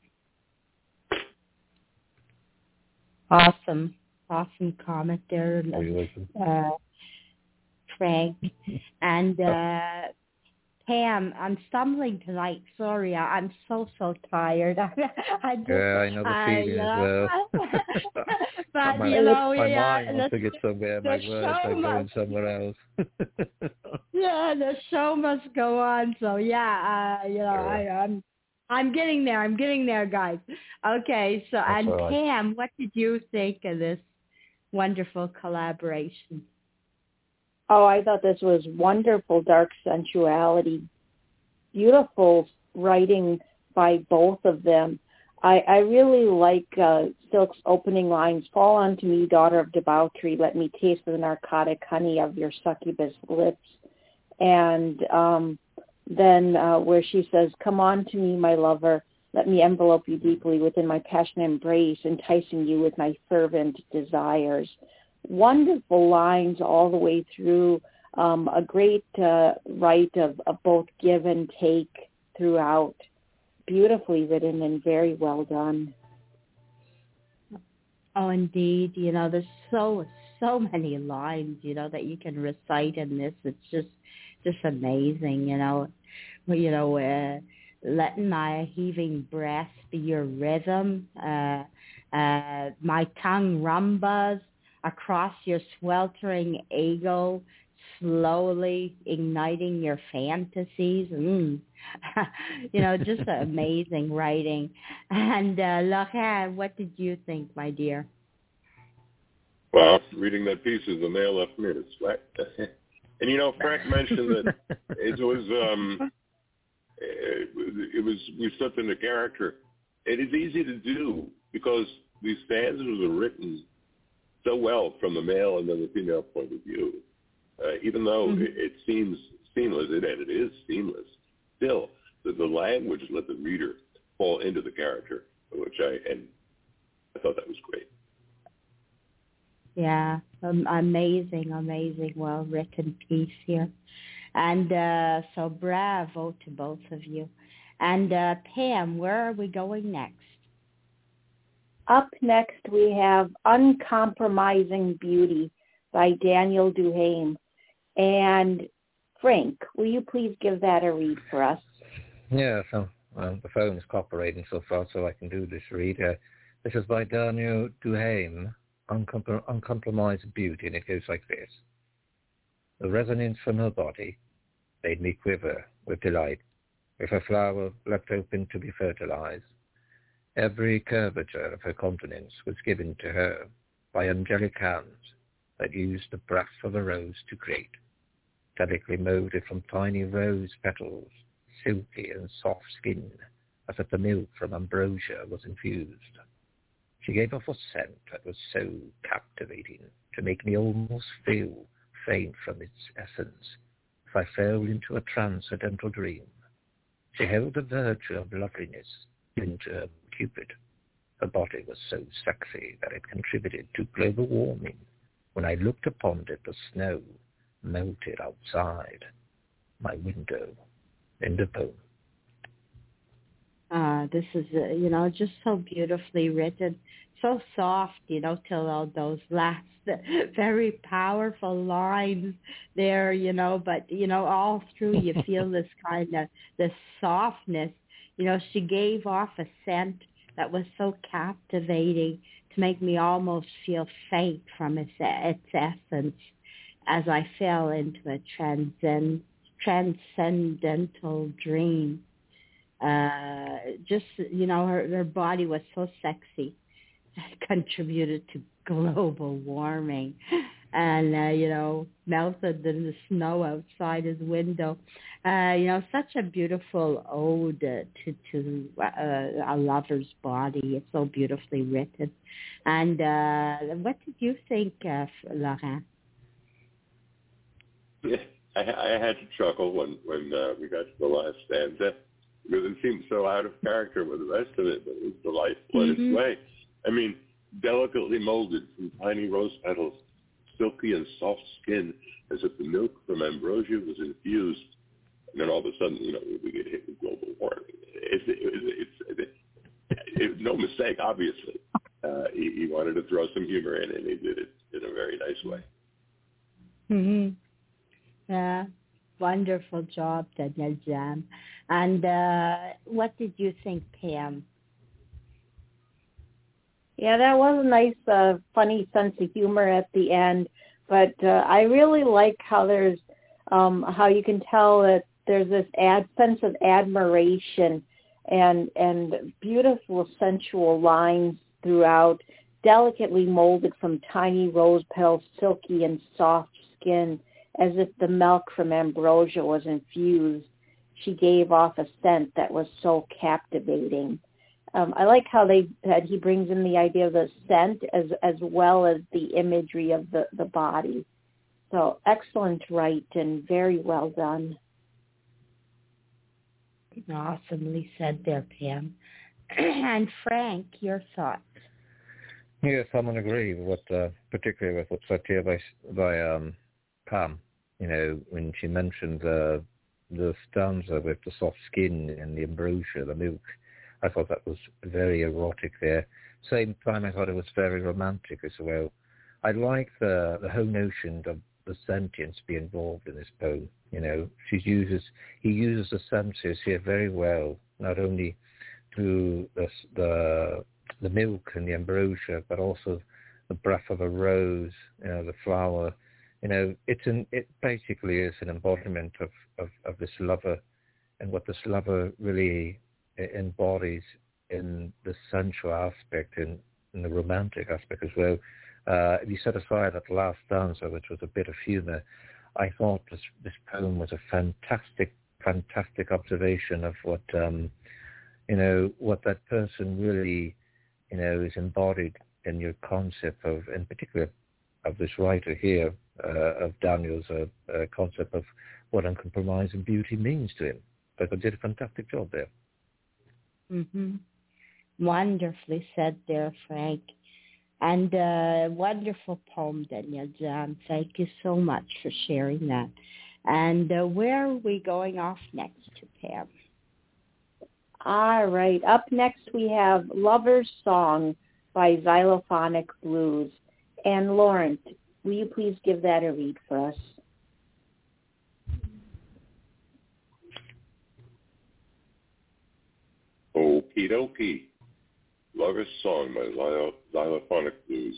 Awesome. Awesome comment there, oh, you're welcome. Uh, Frank. And uh, Pam, I'm stumbling tonight. Sorry, I, I'm so, so tired. I just, yeah, I know the feeling I, as well. but, my, you know, my yeah, mind wants to get somewhere, my words are going somewhere else. Yeah, the show must go on. So, yeah, uh, you know, I, I'm I'm getting there. I'm getting there, guys. Okay, so That's and right. Pam, what did you think of this wonderful collaboration? Oh, I thought this was wonderful, dark sensuality, beautiful writing by both of them. I, I really like uh, Silk's opening lines, fall onto me, daughter of debauchery, let me taste the narcotic honey of your succubus lips. And um, then uh, where she says, come on to me, my lover, let me envelope you deeply within my passionate embrace, enticing you with my fervent desires. Wonderful lines all the way through, um, a great uh, write of, of both give and take throughout. Beautifully written and very well done. Oh, indeed. You know, there's so, so many lines, you know, that you can recite in this. It's just, just amazing, you know. Well, you know, uh, letting my heaving breath be your rhythm, uh, uh, my tongue rumbas across your sweltering ego, slowly igniting your fantasies. Mm. You know, just amazing writing. And uh, Laurent, what did you think, my dear? Well, reading that piece is the nail left me to sweat. And, you know, Frank mentioned that it was, um, it, it was, we stepped into character. It is easy to do because these stanzas are written so well from the male and then the female point of view. Uh, even though mm-hmm. it, it seems seamless, and it is seamless, still, the, the language let the reader fall into the character, which I, and I thought that was great. Yeah, um, amazing, amazing, well-written piece here. And uh, so bravo to both of you. And uh, Pam, where are we going next? Up next, we have Uncompromising Beauty by Daniel Duhame. And Frank, will you please give that a read for us? Yeah, so well, the phone is cooperating so far, so I can do this read. Uh, this is by Daniel Duhame, Uncomprom- Uncompromised Beauty, and it goes like this. The resonance from her body made me quiver with delight, with her flower left open to be fertilized. Every curvature of her countenance was given to her by angelic hands that used the breath of a rose to create, delicately molded from tiny rose petals, silky and soft skin, as if the milk from ambrosia was infused. She gave off a scent that was so captivating to make me almost feel faint from its essence, if I fell into a transcendental dream. She held the virtue of loveliness into her Cupid. Her body was so sexy that it contributed to global warming. When I looked upon it, the snow melted outside my window. End of poem. Uh, this is, uh, you know, just so beautifully written, so soft, you know, till all those last very powerful lines there, you know, but, you know, all through you feel this kind of, this softness. You know, she gave off a scent that was so captivating to make me almost feel faint from its, its essence as I fell into a transcend, transcendental dream. Uh, just, you know, her, her body was so sexy, contributed to global warming, and, uh, you know, melted in the snow outside his window. Uh, you know, such a beautiful ode uh, to, to uh, a lover's body. It's so beautifully written. And uh, what did you think, uh, Laurent? Yeah, I, I had to chuckle when, when uh, we got to the last stanza, because it seemed so out of character with the rest of it, but it was delightful in Mm-hmm. its way. I mean, delicately molded from tiny rose petals, silky and soft skin, as if the milk from ambrosia was infused. And then all of a sudden, you know, we get hit with global warming. It's, it's, it's, it's, it's no mistake, obviously. Uh, he, he wanted to throw some humor in, and he did it in a very nice way. Mm-hmm. Yeah, wonderful job, Daniel Jam. And uh, what did you think, Pam? Yeah, that was a nice, uh, funny sense of humor at the end. But uh, I really like how there's, um, how you can tell that there's this ad, sense of admiration and and beautiful sensual lines throughout, delicately molded from tiny rose petals, silky and soft skin, as if the milk from ambrosia was infused. She gave off a scent that was so captivating. Um, I like how they that he brings in the idea of the scent as as well as the imagery of the, the body. So excellent write and very well done. Awesomely said there, Pam. And Frank, your thoughts? Yes, I'm going to agree with what, uh, particularly with what's said here by by um, Pam. You know, when she mentioned uh, the stanza with the soft skin and the ambrosia, the milk, I thought that was very erotic there. Same time, I thought it was very romantic as well. I like the the whole notion of the sentience be involved in this poem. You know, she uses he uses the senses here very well, not only through the the the milk and the ambrosia, but also the breath of a rose, you know, the flower. You know, it's an it basically is an embodiment of, of, of this lover, and what this lover really embodies in the sensual aspect and in the romantic aspect as well. Uh, if you set aside that last stanza, which was a bit of humour, I thought this this poem was a fantastic, fantastic observation of what um, you know what that person really, you know, is embodied in your concept of, in particular, of this writer here, uh, of Daniel's uh, uh, concept of what uncompromising beauty means to him. But I did a fantastic job there. Mm-hmm. Wonderfully said there, Frank. And uh, wonderful poem, Daniel John. Thank you so much for sharing that. And uh, where are we going off next to, Pam? All right. Up next we have Lover's Song by Xylophonic Blues. And Lauren, will you please give that a read for us? Okie dokie. Lover's Song by Xylophonic Blues.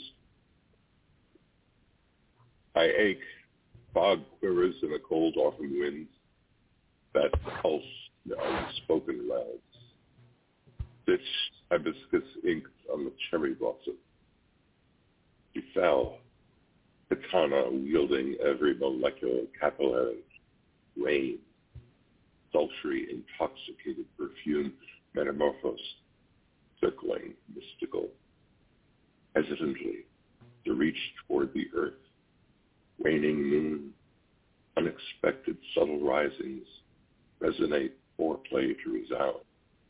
I ache, fog quivers in a cold autumn wind, that pulse the unspoken lads. Stitched hibiscus ink on the cherry blossom. She fell, katana wielding every molecular capillary, rain, sultry, intoxicated perfume, metamorphosed, circling, mystical, hesitantly to reach toward the earth, waning moon, unexpected subtle risings, resonate, foreplay to resound.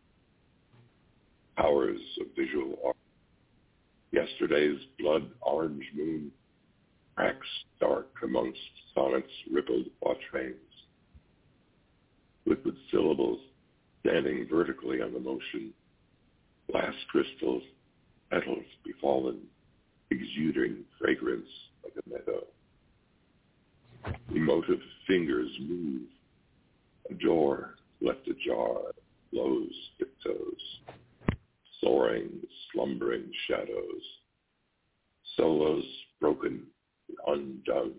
Powers of visual art. Yesterday's blood orange moon cracks dark amongst sonnets' rippled quatrains. Liquid syllables standing vertically on the motion, glass crystals, petals befallen, exuding fragrance like a meadow. Emotive fingers move, a door left ajar, blows tiptoes, soaring, slumbering shadows, solos broken and undone,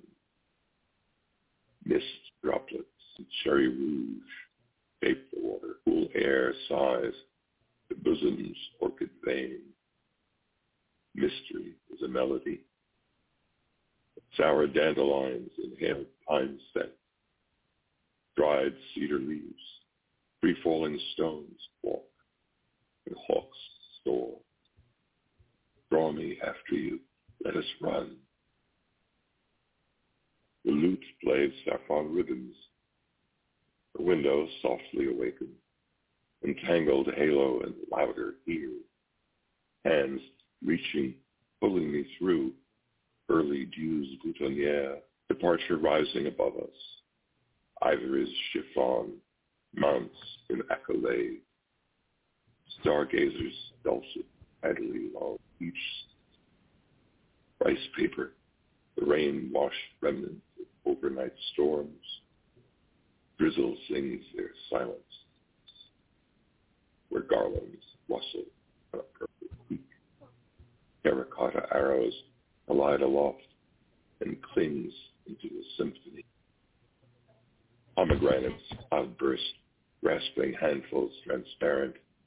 mist droplets and cherry rouge shape the water, cool air sighs, the bosom's orchid vein. Mystery is a melody. Sour dandelions inhale pine scent, dried cedar leaves, free-falling stones walk, and hawks soar. Draw me after you, let us run. The lute plays saffron ribbons. The window softly awakened, entangled halo and louder ear. Hands reaching, pulling me through, early dews boutonniere, departure rising above us. Ivory's chiffon mounts in accolade. Stargazers dulcet, idly long each rice paper, the rain-washed remnant of overnight storms. Drizzle sings their silence, where garlands rustle on a purple peak. Terracotta arrows glide aloft and clings into the symphony. Pomegranates outburst, grasping handfuls transparent,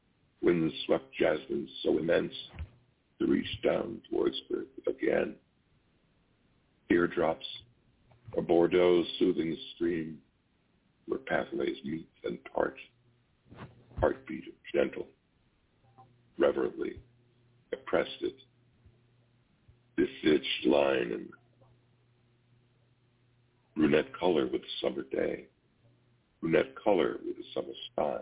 wind-swept jasmine so immense to reach down towards earth again. Teardrops, a Bordeaux soothing stream where pathways meet and part, heartbeat gentle, reverently, I pressed it, this stitched line in brunette color with the summer day, brunette color with the summer sky.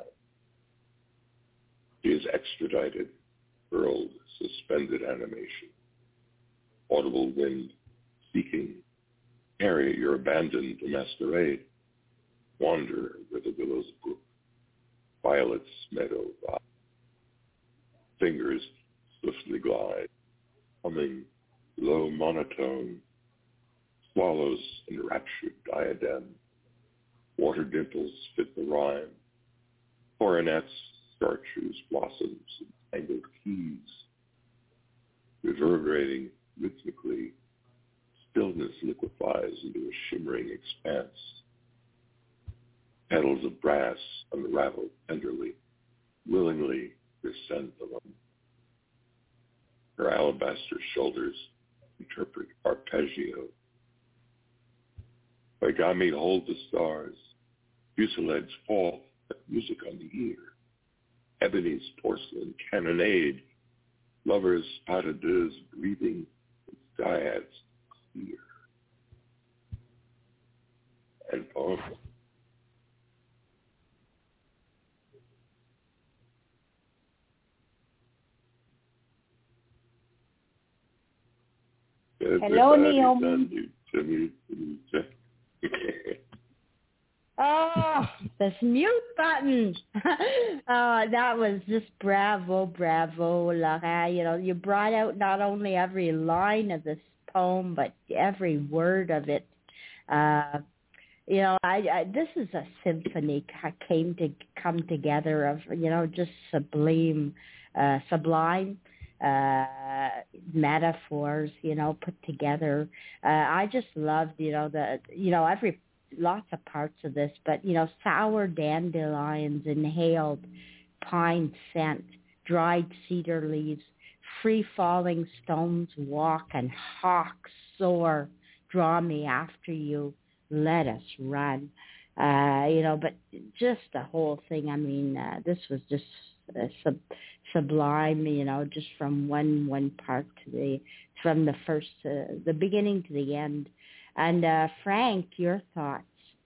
She is extradited, furled, suspended animation, audible wind seeking, carry your abandoned masquerade, wander where the willows brook, violets meadow vibe. Fingers swiftly glide, humming low monotone, swallows enraptured diadem, water dimples fit the rhyme, coronets, chartreuse blossoms, and tangled keys, reverberating rhythmically, stillness liquefies into a shimmering expanse. Petals of brass unravel tenderly, willingly descend along. Her alabaster shoulders interpret arpeggio. Origami hold the stars, fusillades fall like music on the ear. Ebony's porcelain cannonade, lovers pas de deux breathing, dyads clear. And poem. Hello, Naomi. Oh, this mute button. Oh, that was just bravo, bravo, Laura. You know, you brought out not only every line of this poem, but every word of it. Uh, you know, I, I this is a symphony came to come together of, you know, just sublime, uh, sublime uh, metaphors, you know, put together. Uh, I just loved, you know, the, you know, every, lots of parts of this, but, you know, sour dandelions inhaled, pine scent, dried cedar leaves, free-falling stones walk, and hawks soar, draw me after you, let us run. Uh, you know, but just the whole thing, I mean, uh, this was just uh, sub, sublime, you know, just from one one part to the, from the first, uh, the beginning to the end. And uh, Frank, your thoughts?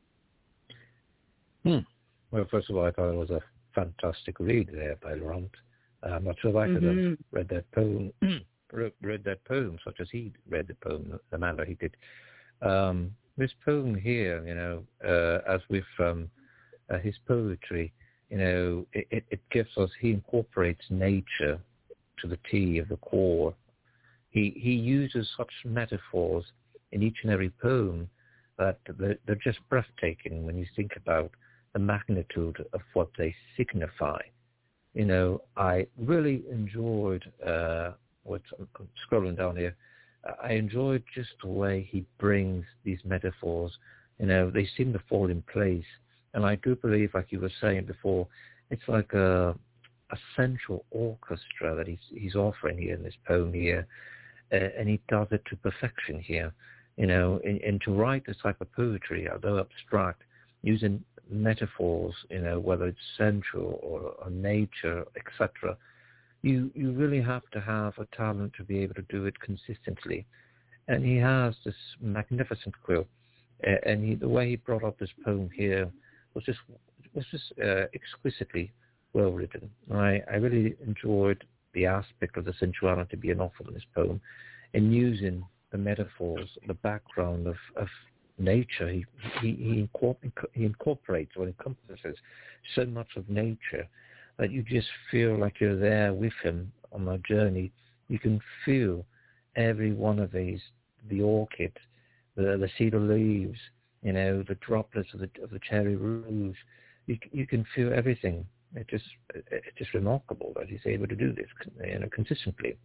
Hmm. Well, first of all, I thought it was a fantastic read there by Laurent. Uh, I'm not sure if I could mm-hmm. have read that poem, read that poem such as he read the poem, the manner he did. Um, this poem here, you know, uh, as with um, uh, his poetry, you know, it, it gives us, he incorporates nature to the T of the core. He he uses such metaphors in each and every poem that they're, they're just breathtaking when you think about the magnitude of what they signify. You know, I really enjoyed, uh, what's, I'm scrolling down here, I enjoyed just the way he brings these metaphors. You know, they seem to fall in place. And I do believe, like you were saying before, it's like a, a central orchestra that he's, he's offering here in this poem here. Uh, and he does it to perfection here. You know, and, and to write this type of poetry, although abstract, using metaphors, you know, whether it's sensual or, or nature, et cetera, you you really have to have a talent to be able to do it consistently. And he has this magnificent quill, uh, and he, the way he brought up this poem here was just was just uh, exquisitely well written. I I really enjoyed the aspect of the sensuality being offered in this poem, and using the metaphors, the background of, of nature. He he he, incorpor- he incorporates or encompasses so much of nature that you just feel like you're there with him on a journey. You can feel every one of these, the orchid, the, the cedar leaves, you know, the droplets of the of the cherry rouge. You you can feel everything. It just it's just remarkable that he's able to do this, you know, consistently.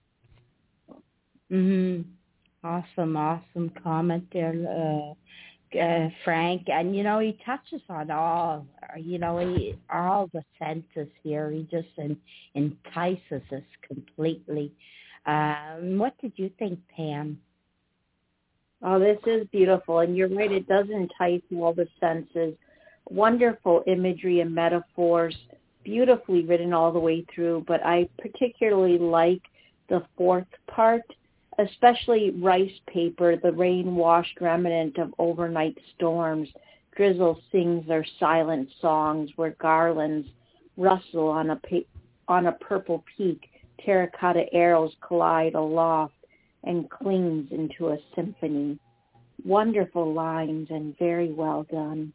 Mhm. Awesome, awesome comment there, uh, uh, Frank. And, you know, he touches on all, you know, he, all the senses here. He just en- entices us completely. Um, what did you think, Pam? Oh, this is beautiful. And you're right, it does entice all the senses. Wonderful imagery and metaphors, beautifully written all the way through. But I particularly like the fourth part, especially rice paper, the rain-washed remnant of overnight storms. Drizzle sings their silent songs where garlands rustle on a pa- on a purple peak. Terracotta arrows collide aloft and clings into a symphony. Wonderful lines and very well done.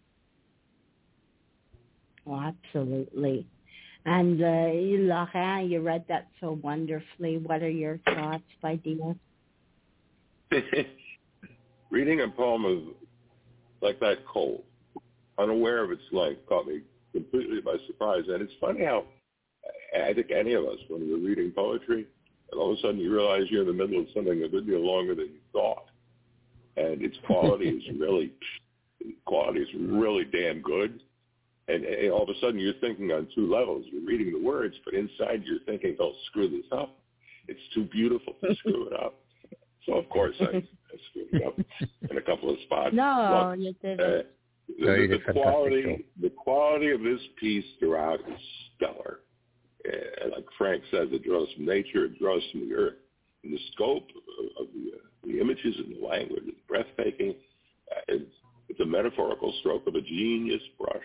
Oh, absolutely. And uh, Laurent, you read that so wonderfully. What are your thoughts, my dear? Reading a poem of like that cold, unaware of its length, caught me completely by surprise. And it's funny how I think any of us, when we're reading poetry, and all of a sudden you realize you're in the middle of something a good deal longer than you thought, and its quality is really quality is really damn good. And, and all of a sudden you're thinking on two levels. You're reading the words, but inside you're thinking, "Don't screw this up. It's too beautiful to screw it up." So of course I, I screwed it up in a couple of spots. No, Look, you didn't. Uh, the, No, you the, did the quality, the quality of this piece throughout is stellar. Uh, like Frank says, it draws from nature, it draws from the earth. And the scope of, of the, uh, the images and the language is breathtaking. Uh, it's, it's a metaphorical stroke of a genius brush.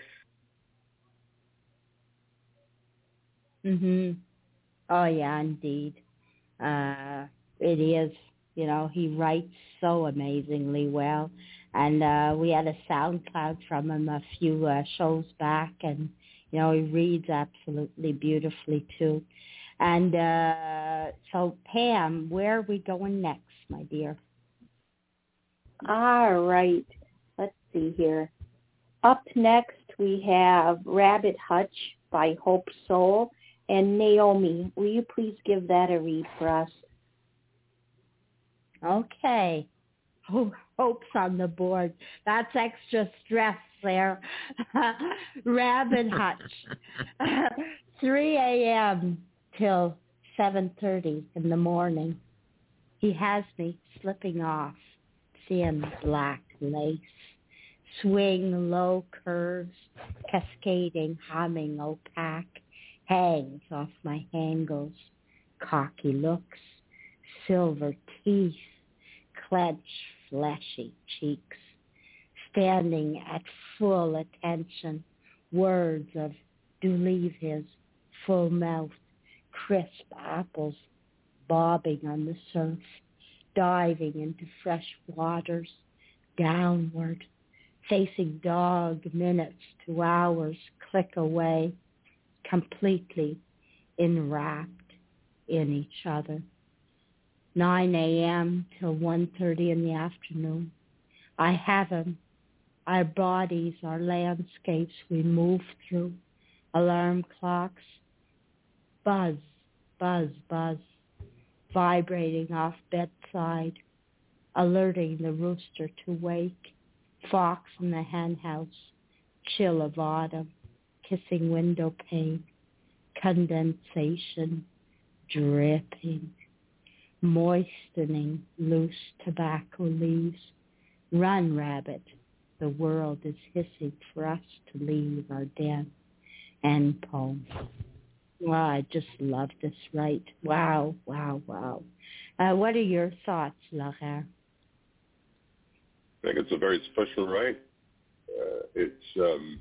Mhm. Oh yeah, indeed. Uh, it is. You know, he writes so amazingly well, and uh, we had a SoundCloud from him a few uh, shows back, and you know he reads absolutely beautifully too. And uh, so, Pam, where are we going next, my dear? All right. Let's see here. Up next, we have Rabbit Hutch by Hope Soul. And Naomi, will you please give that a read for us? Okay. Oh, Hope's on the board. That's extra stress there. Rabbit Hutch. three a.m. till seven thirty in the morning. He has me slipping off, thin black lace, swing low curves, cascading, humming opaque, hangs off my angles, cocky looks, silver teeth, clenched fleshy cheeks, standing at full attention, words of do leave his full mouth, crisp apples bobbing on the surf, diving into fresh waters, downward, facing dog minutes to hours click away, completely enwrapped in each other. nine a.m. till one thirty in the afternoon. I have him. Our bodies, our landscapes we move through. Alarm clocks, buzz, buzz, buzz, vibrating off bedside, alerting the rooster to wake. Fox in the hen house, chill of autumn, kissing window pane, condensation, dripping, moistening loose tobacco leaves. Run, rabbit, the world is hissing for us to leave our den. End poem. Wow, I just love this right. Wow, wow, wow. Uh, what are your thoughts, Laurent? I think it's a very special right. Uh, it's um,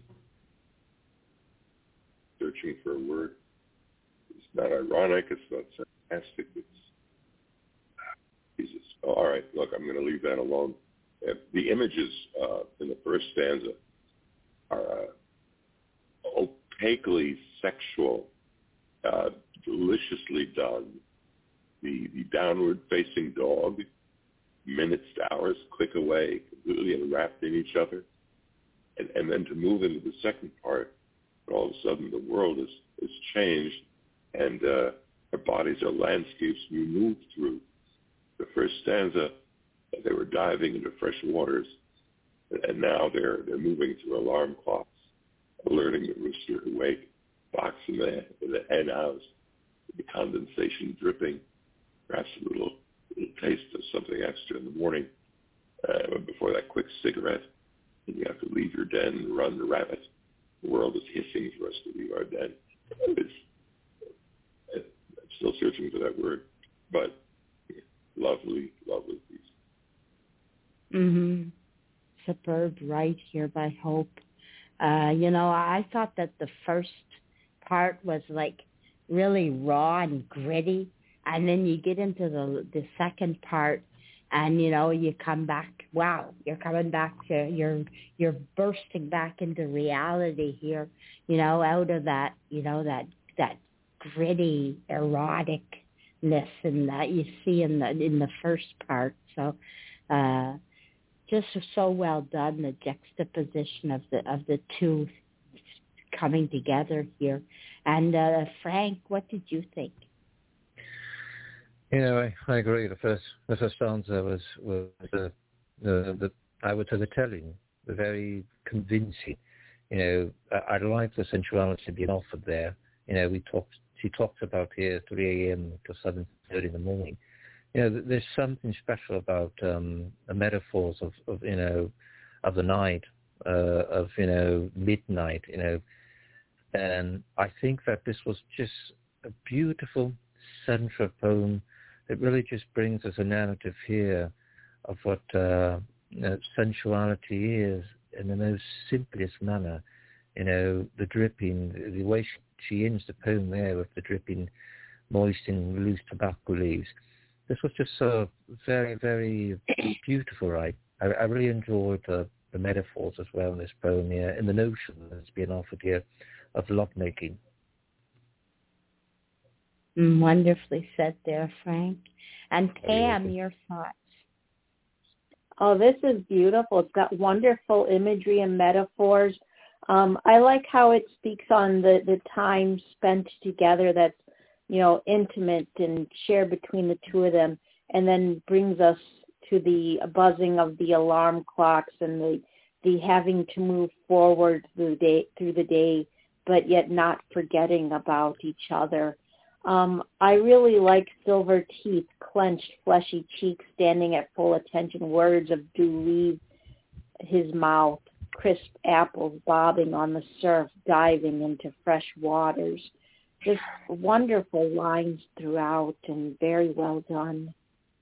searching for a word. It's not ironic. It's not sarcastic. It's Jesus. Oh, all right. Look, I'm going to leave that alone. Uh, the images uh, in the first stanza are uh, opaquely sexual, uh, deliciously done. The the downward-facing dog, minutes to hours, click away, completely enwrapped in each other. And, and then to move into the second part, all of a sudden the world is, is changed, and uh, our bodies are landscapes we move through. The first stanza, they were diving into fresh waters. And now they're they're moving through alarm clocks, alerting the rooster to wake, box in the in the hen house, the condensation dripping, perhaps a little, little taste of something extra in the morning. Uh, but before that quick cigarette, and you have to leave your den and run the rabbit. The world is hissing for us to leave our den. It's, I'm still searching for that word, but lovely, lovely piece. Mm-hmm. Superb right here by Hope. Uh, you know, I thought that the first part was like really raw and gritty, and then you get into the the second part, and you know you come back. Wow, you're coming back to you're you're bursting back into reality here. You know, out of that you know that that gritty eroticness and that you see in the in the first part. So. Uh, Just so well done, the juxtaposition of the of the two coming together here. And uh, Frank, what did you think? You know, I, I agree. The first the first stanza was was the, the the I would say the telling, the very convincing. You know, I, I like the sensuality being offered there. You know, we talked. She talks about here three a.m. to seven thirty in the morning. You know, there's something special about um, the metaphors of, of, you know, of the night, uh, of, you know, midnight, you know. And I think that this was just a beautiful central poem that really just brings us a narrative here of what uh, you know, sensuality is in the most simplest manner. You know, the dripping, the way she, she ends the poem there with the dripping, moistening loose tobacco leaves. This was just so very, very beautiful, right? I, I really enjoyed uh, the metaphors as well in this poem here, and the notion that's being offered here of lovemaking. Mm, wonderfully said there, Frank. And Pam, your thoughts? Oh, this is beautiful. It's got wonderful imagery and metaphors. Um, I like how it speaks on the, the time spent together that's, you know, intimate and shared between the two of them, and then brings us to the buzzing of the alarm clocks and the the having to move forward through the day, through the day, but yet not forgetting about each other. Um, I really like silver teeth, clenched, fleshy cheeks, standing at full attention, words of dew leave his mouth, crisp apples bobbing on the surf, diving into fresh waters. Just wonderful lines throughout and very well done.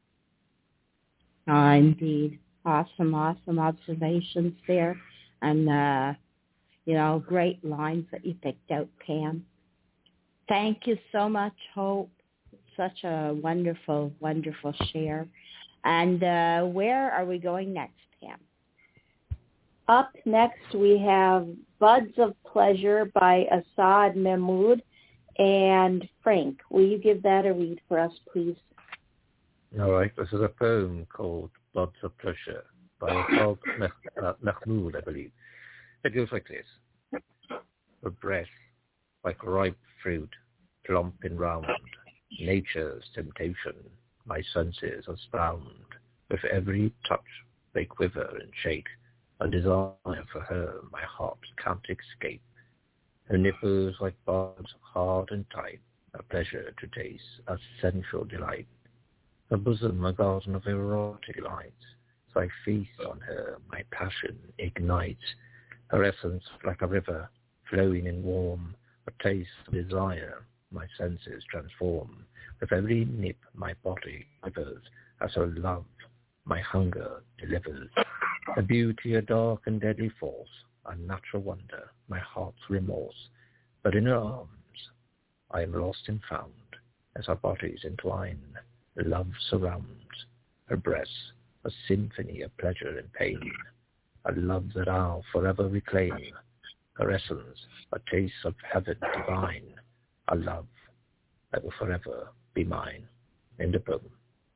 Oh, indeed. Awesome, awesome observations there. And, uh, you know, great lines that you picked out, Pam. Thank you so much, Hope. Such a wonderful, wonderful share. And uh, where are we going next, Pam? Up next, we have Buds of Pleasure by Asad Mahmoud. And Frank, will you give that a read for us, please? All right. This is a poem called Buds of Pleasure by Asad Mahmoud, I believe. It goes like this. Her breath, like ripe fruit, plump and round, nature's temptation, my senses astound. With every touch they quiver and shake, a desire for her my heart can't escape. Her nipples like buds, hard and tight, a pleasure to taste, a sensual delight. Her bosom a garden of erotic lights, so I feast on her, my passion ignites. Her essence like a river, flowing and warm, a taste of desire, my senses transform. With every nip my body quivers, as her love my hunger delivers. A beauty, a dark and deadly force, a natural wonder, my heart's remorse. But in her arms I am lost and found, as our bodies entwine, love surrounds. Her breasts, a symphony of pleasure and pain, a love that I'll forever reclaim. Her essence, a taste of heaven divine, a love that will forever be mine. End of poem.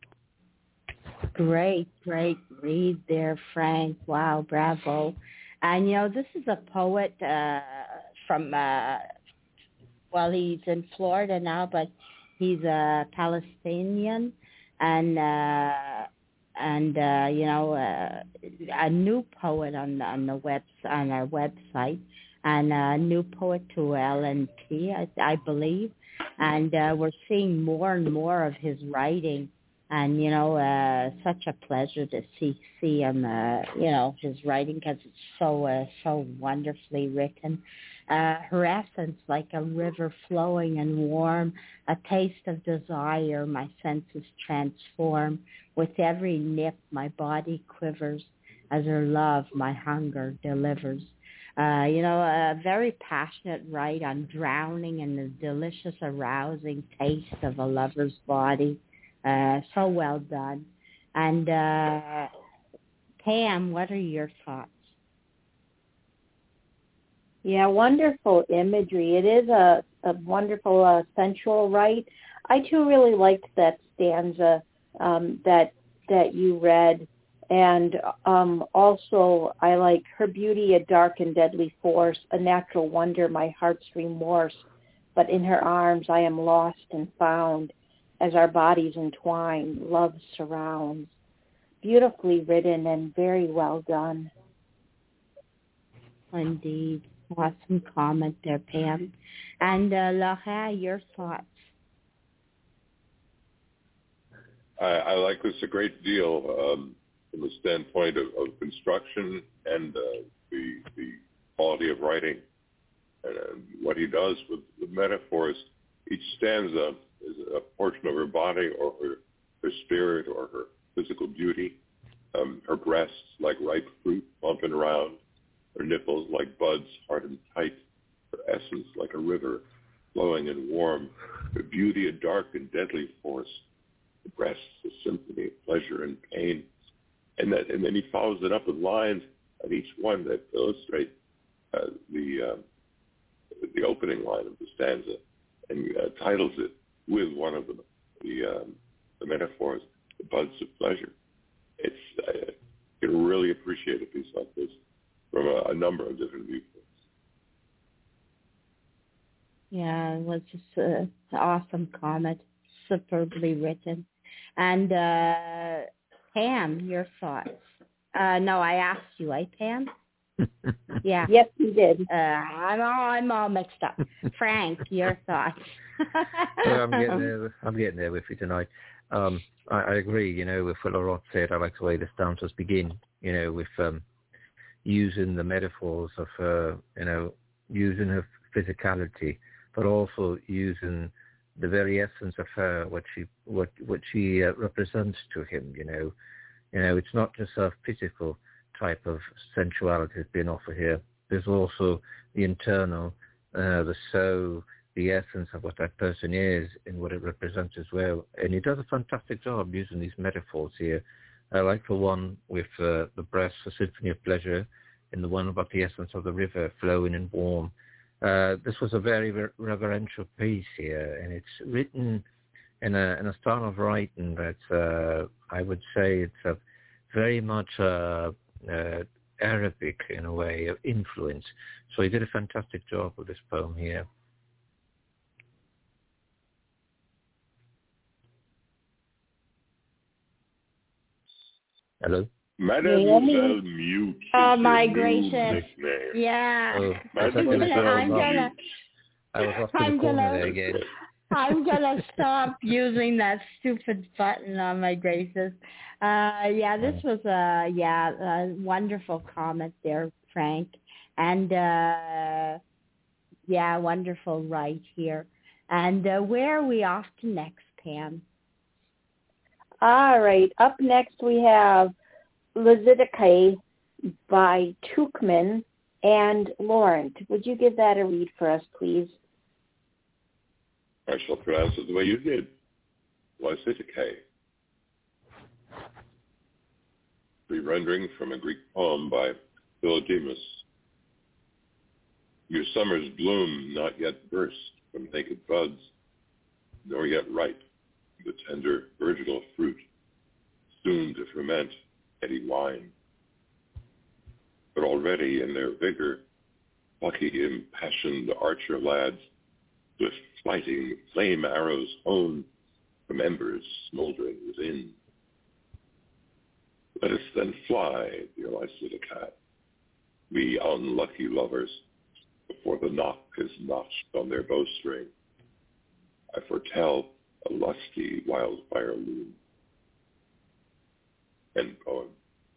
Great, great read there, Frank. Wow, bravo. And, you know, this is a poet uh, from, uh, well, he's in Florida now, but he's a Palestinian. And, uh, and uh, you know, uh, a new poet on the, on the web on our website, and a new poet to L N P, I, I believe, and uh, we're seeing more and more of his writing, and you know, uh, such a pleasure to see see him, uh, you know, his writing because it's so uh, so wonderfully written. Uh, her essence like a river flowing and warm, a taste of desire, my senses transform. With every nip, my body quivers as her love my hunger delivers. Uh, you know, a very passionate write on drowning in the delicious, arousing taste of a lover's body. Uh, so well done. And uh, Pam, what are your thoughts? Yeah, wonderful imagery. It is a, a wonderful uh, sensual write. I too really liked that stanza um, that that you read, and um, also I like her beauty, a dark and deadly force, a natural wonder, my heart's remorse. But in her arms I am lost and found, as our bodies entwine, love surrounds. Beautifully written and very well done. Indeed. Awesome comment there, Pam. And uh, Laura, your thoughts? I, I like this a great deal um, from the standpoint of, of construction and uh, the, the quality of writing and uh, what he does with, with metaphors. Each stanza is a portion of her body or her, her spirit or her physical beauty. Um, her breasts like ripe fruit bumping around. Her nipples like buds, hard and tight. Her essence like a river, flowing and warm. Her beauty a dark and deadly force. The breasts a symphony of pleasure and pain. And that, and then he follows it up with lines on each one that illustrate uh, the uh, the opening line of the stanza, and uh, titles it with one of the the, um, the metaphors, the buds of pleasure. It's uh, you can really appreciate a piece like this from a, a number of different viewpoints. Yeah, it was just an awesome comment, superbly written. And uh, Pam, your thoughts? Uh, no, I asked you, eh, Pam? Yeah. Yes, you did. Uh, I'm all I'm all mixed up. Frank, your thoughts? Well, I'm getting there. I'm getting there with you tonight. Um, I, I agree. You know, with what Laurent said, I like the way the stanzas begin. You know, with um, using the metaphors of her, you know, using her physicality, but also using the very essence of her, what she what what she uh, represents to him. You know, you know, it's not just a physical type of sensuality that's being offered here. There's also the internal, uh, the soul, the essence of what that person is and what it represents as well. And he does a fantastic job using these metaphors here. I like the one with uh, the breasts, a symphony of pleasure, and the one about the essence of the river flowing and warm. Uh, this was a very re- reverential piece here, and it's written in a, in a style of writing that uh, I would say it's a very much uh, uh, Arabic in a way of influence. So he did a fantastic job with this poem here. Hello? Mademoiselle Mute. Oh, my new gracious. nickname. Yeah. Oh, I'm gonna, I'm gonna, I was off to I'm the corner gonna- there again. I'm gonna stop using that stupid button on my graces. Uh, yeah, this was a yeah a wonderful comment there, Frank, and uh, yeah, wonderful right here. And uh, where are we off to next, Pam? All right. Up next we have Lizidike by Tuchman and Laurent. Would you give that a read for us, please? I shall pronounce it the way you did. Lizidike. Re-rendering from a Greek poem by Philodemus. Your summer's bloom not yet burst from naked buds, nor yet ripe, the tender virginal fruit, soon to ferment heady wine. But already in their vigor, plucky, impassioned archer lads, swift flighting flame arrows hone from embers smoldering within. Let us then fly, dear Lycidic hat, we unlucky lovers, before the knock is notched on their bowstring. I foretell a lusty wildfire loom. End poem.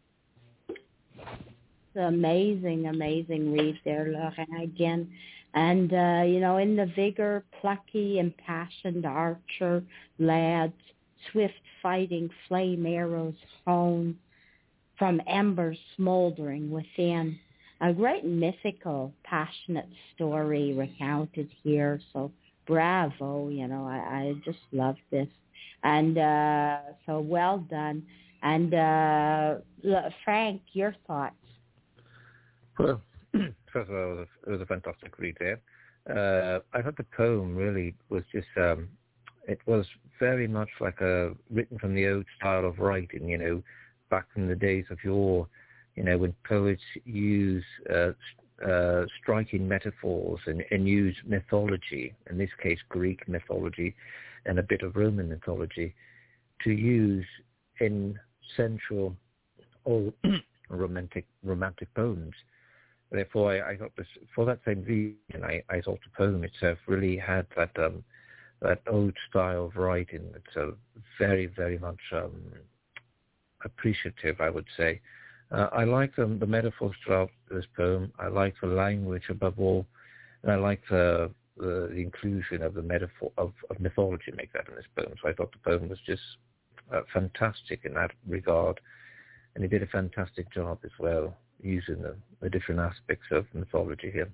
Amazing, amazing read there, Laurent, again. And, uh, you know, in the vigor, plucky, impassioned archer, lads, swift fighting flame arrows honed from embers smoldering within. A great mythical, passionate story recounted here. So bravo, you know, I, I just love this. And uh, so well done. And uh, Frank, your thoughts? Well, first of all, it was a, it was a fantastic read there. Uh, I thought the poem really was just, um, it was very much like a written from the old style of writing, you know, back in the days of yore, you know, when poets use uh, uh, striking metaphors and, and use mythology, in this case Greek mythology and a bit of Roman mythology, to use in sensual or romantic romantic poems. Therefore, I, I thought this, for that same reason, I, I thought the poem itself really had that um, that old style of writing. It's a very, very much um, appreciative, I would say. Uh, I like the, the metaphors throughout this poem. I like the language above all, and I like the the, the inclusion of the metaphor of, of mythology make that in this poem. So I thought the poem was just uh, fantastic in that regard, and he did a fantastic job as well using the, the different aspects of mythology here.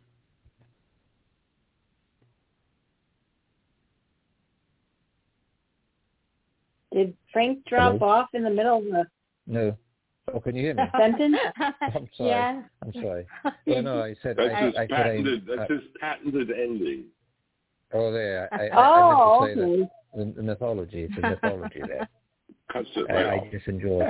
Did Frank drop Hello? off in the middle of the No. Oh, can you hear me? sentence? I'm sorry. Yeah. I'm sorry. Well, no, I said That's I, his I patented. said I, that's his patented ending. oh, there. I, I, Oh, I meant to say okay. that the, the mythology. It's the mythology there. Cuts it I, right I off. just enjoyed.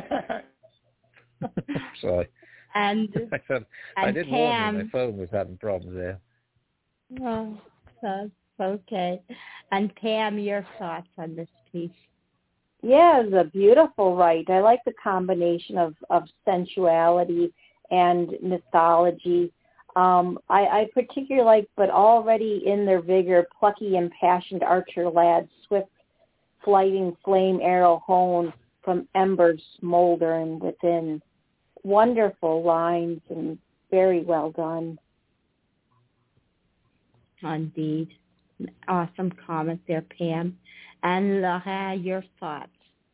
Sorry. And, I said I and did warn you. Pam. My phone was having problems there. Oh, that's okay. And Pam, your thoughts on this piece? Yeah, it's a beautiful write. I like the combination of, of sensuality and mythology. Um, I, I particularly like, but already in their vigor, plucky, impassioned archer lads, swift, flighting flame arrow honed from embers smoldering within. Wonderful lines and very well done. Indeed. Awesome comment there, Pam. And Laura, your thoughts?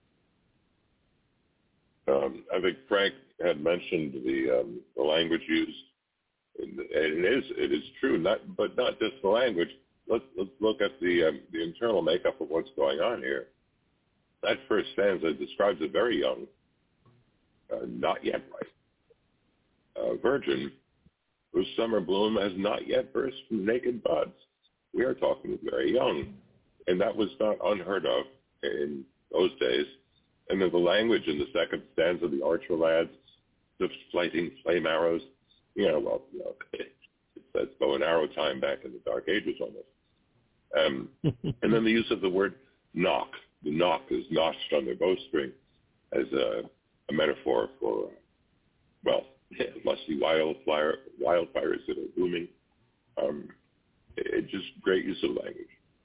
Um, I think Frank had mentioned the um, the language used, and it is it is true. Not but not just the language. Let's let's look at the um, the internal makeup of what's going on here. That first stanza describes a very young, uh, not yet ripe, uh, virgin whose summer bloom has not yet burst from naked buds. We are talking very young, and that was not unheard of in those days. And then the language in the second stanza, the archer lads, the flighting flame arrows, you know, well, you know, that's bow and arrow time back in the Dark Ages almost. Um, and then the use of the word knock. The knock is notched on their bowstring as a, a metaphor for, uh, well, lusty wildfire, wildfires that are booming. Um, it, just great use of language.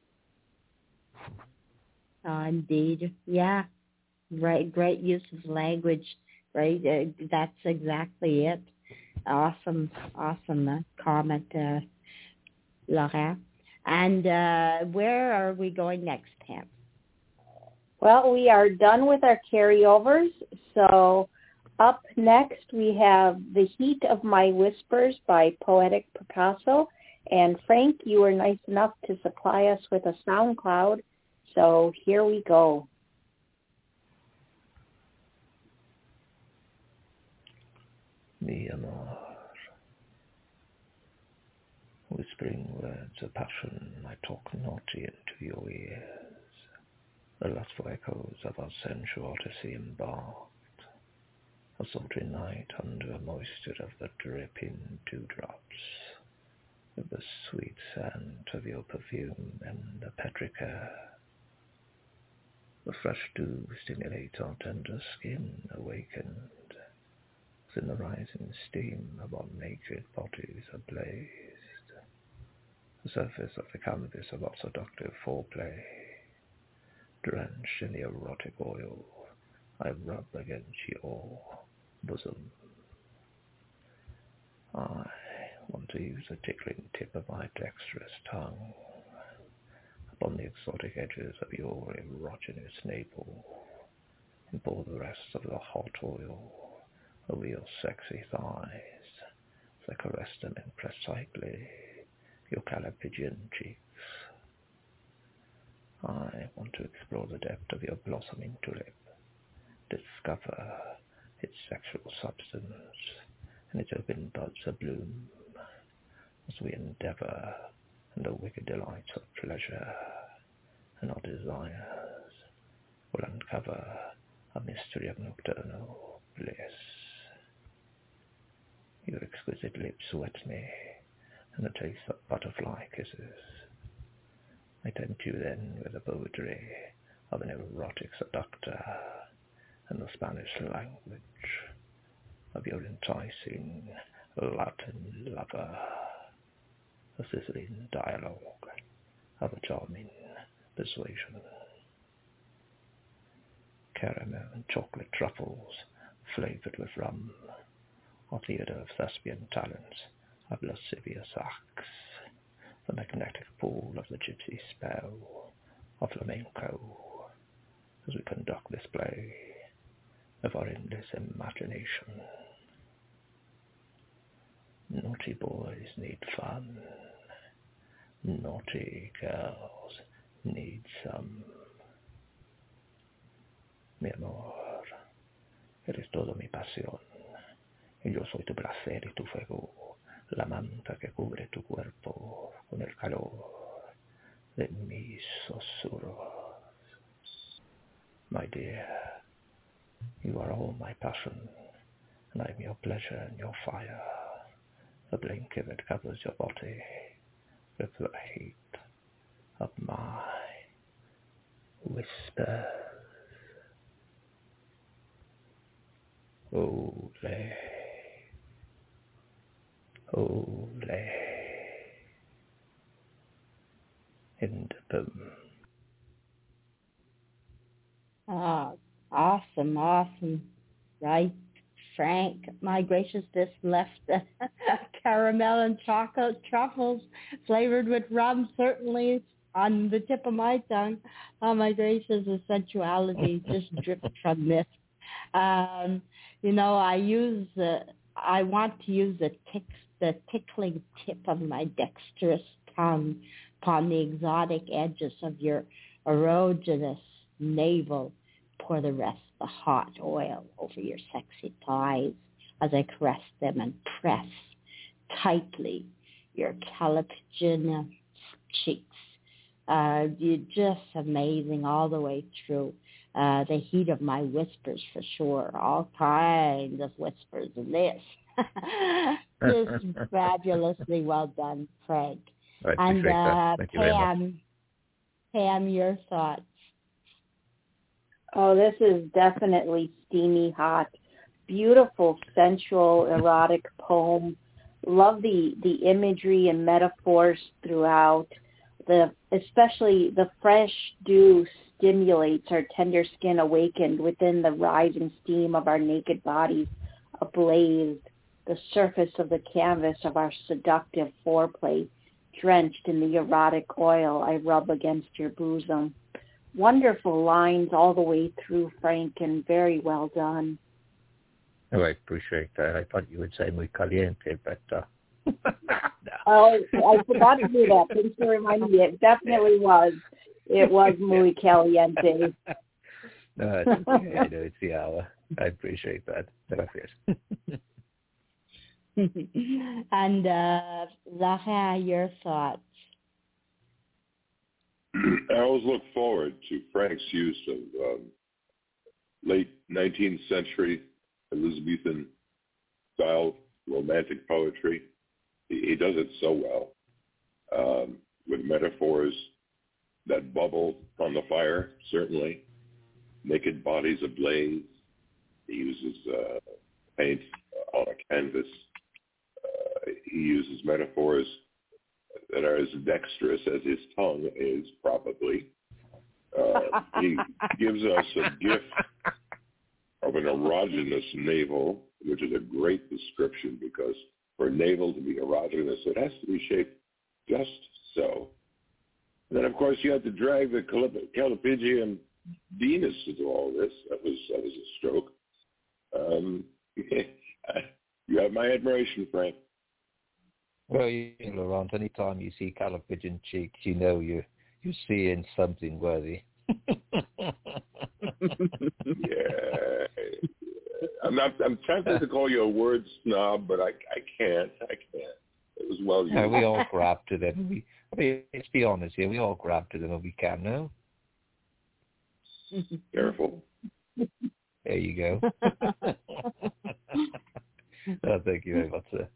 Oh, indeed. Yeah. Right. Great use of language. Right. Uh, that's exactly it. Awesome. Awesome uh, comment, uh, Laura. And uh, where are we going next, Pam? Well, we are done with our carryovers. So up next we have The Heat of My Whispers by Poetic Picasso. And Frank, you were nice enough to supply us with a sound cloud. So here we go. Mi amor, whispering words of passion, I talk naughty into your ears, the lustful echoes of our sensual odyssey embarked, a sultry night under moisture of the dripping dewdrops, with the sweet scent of your perfume and the petric air. The fresh dew stimulates our tender skin, awakened in the rising steam of our naked bodies ablaze. The surface of the canvas of our seductive foreplay, drenched in the erotic oil, I rub against your bosom. I want to use the tickling tip of my dexterous tongue upon the exotic edges of your erogenous navel, and pour the rest of the hot oil over your sexy thighs as I caress them and press tightly your calipigian cheeks. I want to explore the depth of your blossoming tulip, discover its sexual substance and its open buds abloom, as we endeavor in the wicked delights of pleasure, and our desires will uncover a mystery of nocturnal bliss. Your exquisite lips wet me, and the taste of butterfly kisses. I tempt you then with the poetry of an erotic seductor and the Spanish language of your enticing Latin lover, a sizzling dialogue of a charming persuasion. Caramel and chocolate truffles flavored with rum, our theatre of thespian talents of lascivious acts, the magnetic pool of the gypsy spell of flamenco, as we conduct this play of our endless imagination. Naughty boys need fun, naughty girls need some. Mi amor, eres todo mi pasión, y yo soy tu placer y tu fuego, la manta que cubre tu cuerpo con el calor de mis susurros. My dear, you are all my passion, and I am your pleasure and your fire, the blanket that covers your body with the heat of my whispers. Ole, ole, in the boom. Ah, awesome, awesome. Right, Frank. My gracious, this left caramel and chocolate truffles flavored with rum certainly on the tip of my tongue. Oh, my gracious, the sensuality just dripped from this. Um, you know, I use, uh, I want to use the, tick, the tickling tip of my dexterous tongue upon the exotic edges of your erogenous navel. Pour the rest of the hot oil over your sexy thighs as I caress them and press tightly your calipigian cheeks. Uh, you're just amazing all the way through. Uh, the heat of my whispers for sure. All kinds of whispers in this. Just fabulously well done, Frank. I and uh, Thank you very much. Pam, Pam, your thoughts? Oh, this is definitely steamy hot. Beautiful, sensual, erotic poem. Love the, the imagery and metaphors throughout. The especially the fresh dew stimulates our tender skin awakened within the rising steam of our naked bodies ablaze, the surface of the canvas of our seductive foreplay drenched in the erotic oil I rub against your bosom. Wonderful lines all the way through, Frank, and very well done. Oh, I appreciate that. I thought you would say muy caliente, but uh, no. Oh, I forgot to do that. Thanks for reminding me. It definitely was. It was muy caliente. No, it's okay. I know it's the hour. I appreciate that. Gracias. And uh, Laha, your thoughts? I always look forward to Frank's use of um, late nineteenth century Elizabethan style romantic poetry. He, he does it so well, um, with metaphors that bubble on the fire, certainly. Naked bodies ablaze. He uses uh, paint on a canvas. Uh, he uses metaphors that are as dexterous as his tongue is, probably. Uh, he gives us a gift of an erogenous navel, which is a great description because for a navel to be erogenous, it has to be shaped just so. And then, of course, you have to drag the Callipygian Venus into all this. That was that was a stroke. Um, you have my admiration, Frank. Well, you know, Laurent, anytime you see Callipygian cheeks, you know you're, you're seeing something worthy. Yeah. I'm not. I'm tempted to call you a word snob, but I, I can't. I can't. It was well used. Yeah, we all grab to them. We, I mean, let's be honest here. We all grab to them if we can, no? Careful. There you go. Oh, thank you very much, sir.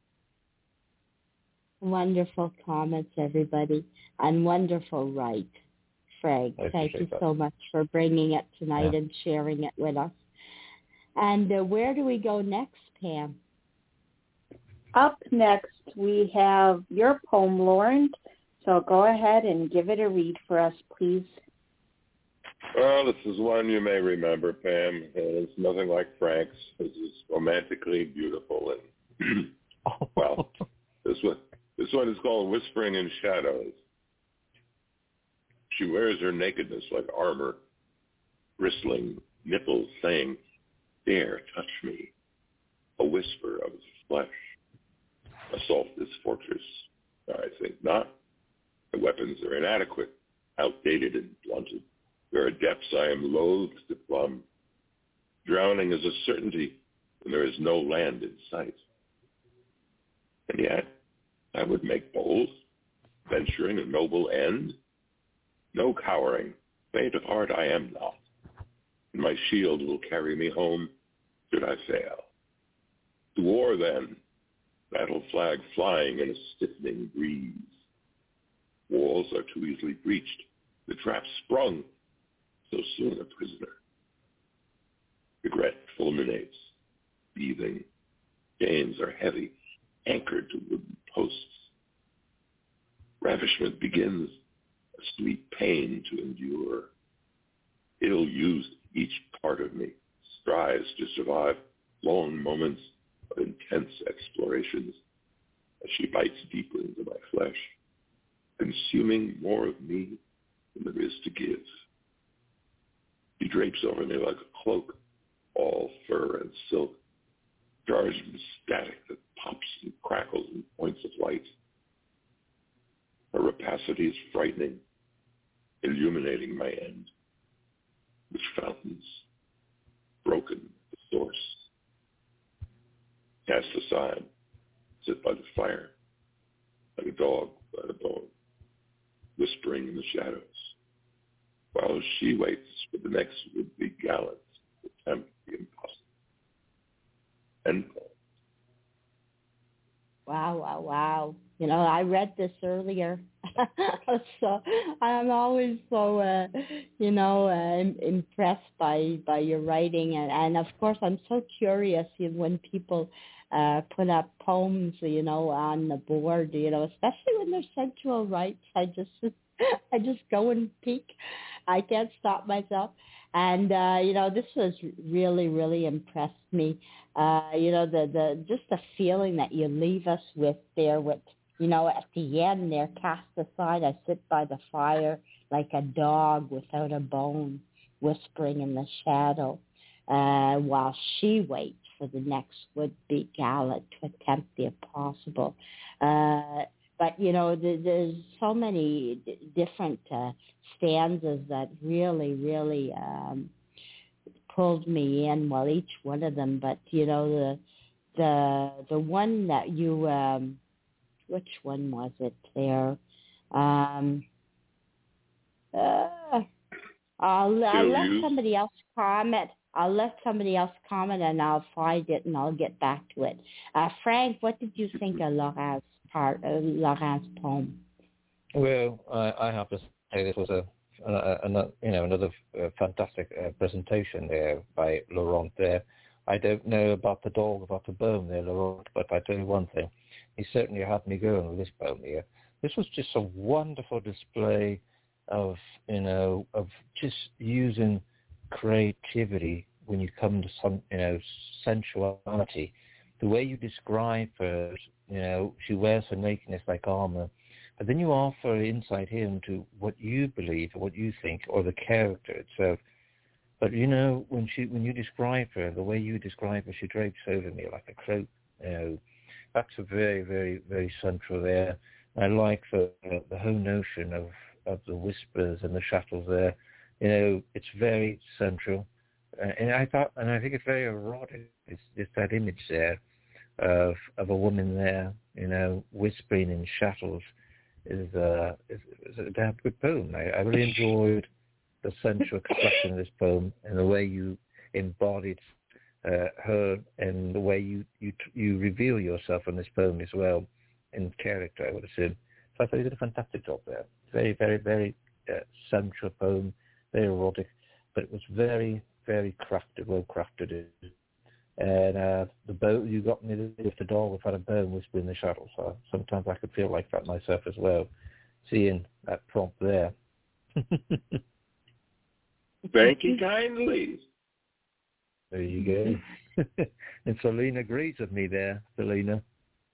Wonderful comments, everybody, and wonderful right, Frank. Thank you that. so much for bringing it tonight yeah. and sharing it with us. And uh, where do we go next, Pam? Up next, we have your poem, Lauren. So go ahead and give it a read for us, please. Well, this is one you may remember, Pam. And it's nothing like Frank's. This is romantically beautiful. And, well, this one, this one is called Whispering in Shadows. She wears her nakedness like armor, bristling nipples saying, "Dare touch me," a whisper of flesh. Assault this fortress. I think not. The weapons are inadequate, outdated and blunted. There are depths I am loath to plumb. Drowning is a certainty when there is no land in sight. And yet, I would make bold, venturing a noble end. No cowering, faint of heart I am not. And my shield will carry me home should I fail. To war then, battle flag flying in a stiffening breeze. Walls are too easily breached, the trap sprung, so soon a prisoner. Regret fulminates, beathing. Chains are heavy, anchored to wooden posts. Ravishment begins, a sweet pain to endure. Ill-used, each part of me strives to survive long moments of intense explorations as she bites deeper into my flesh, consuming more of me than there is to give. She drapes over me like a cloak, all fur and silk, charged with static that pops and crackles in points of light. Her rapacity is frightening, illuminating my end, which fountains, broken at the source. Cast aside, sit by the fire, like a dog by the bone, whispering in the shadows, while she waits for the next would-be gallant to attempt the impossible. End poem. Wow, wow, wow. You know, I read this earlier. So I'm always so, uh, you know, uh, impressed by, by your writing. And, and, of course, I'm so curious when people uh, put up poems, you know, on the board, you know, especially when they're sensual rights. I just I just go and peek. I can't stop myself. And, uh, you know, this was really, really impressed me. Uh, you know, the, the just the feeling that you leave us with there with, you know, at the end there, cast aside, I sit by the fire like a dog without a bone, whispering in the shadow, uh, while she waits for the next would-be gallant to attempt the impossible. Uh, but, you know, there, there's so many d- different uh, stanzas that really, really um, pulled me in. Well, each one of them, but, you know, the the the one that you... Um, which one was it there? Um, uh, I'll, I'll let somebody else comment. I'll let somebody else comment, and I'll find it, and I'll get back to it. Uh, Frank, what did you think of Laurent's part, uh, Laurent's poem? Well, I, I have to say this was a, a, a, a you know another uh, fantastic uh, presentation there by Laurent there. I don't know about the dog, about the poem there, Lord, but I tell you one thing. He certainly had me going with this poem here. This was just a wonderful display of, you know, of just using creativity when you come to some, you know, sensuality. The way you describe her, you know, she wears her nakedness like armor, but then you offer insight here into what you believe, or what you think, or the character itself. But, you know, when she, when you describe her, the way you describe her, she drapes over me like a cloak, you know. That's a very, very, very central there. I like the the whole notion of, of the whispers and the shuttles there. You know, it's very central, uh, and I thought, and I think it's very erotic. It's just that image there of of a woman there, you know, whispering in shuttles. Is uh is, is a damn good poem. I, I really enjoyed the sensual construction of this poem and the way you embodied uh, her and the way you, you you reveal yourself in this poem as well, in character, I would assume. So I thought you did a fantastic job there. Very, very, very uh, sensual poem, very erotic, but it was very, very crafted, well crafted. And uh, the bow, you got me with the dog without a bone whispering the shuttle. So sometimes I could feel like that myself as well, seeing that prompt there. Thank you kindly. There you go. And Selena agrees with me there, Selena.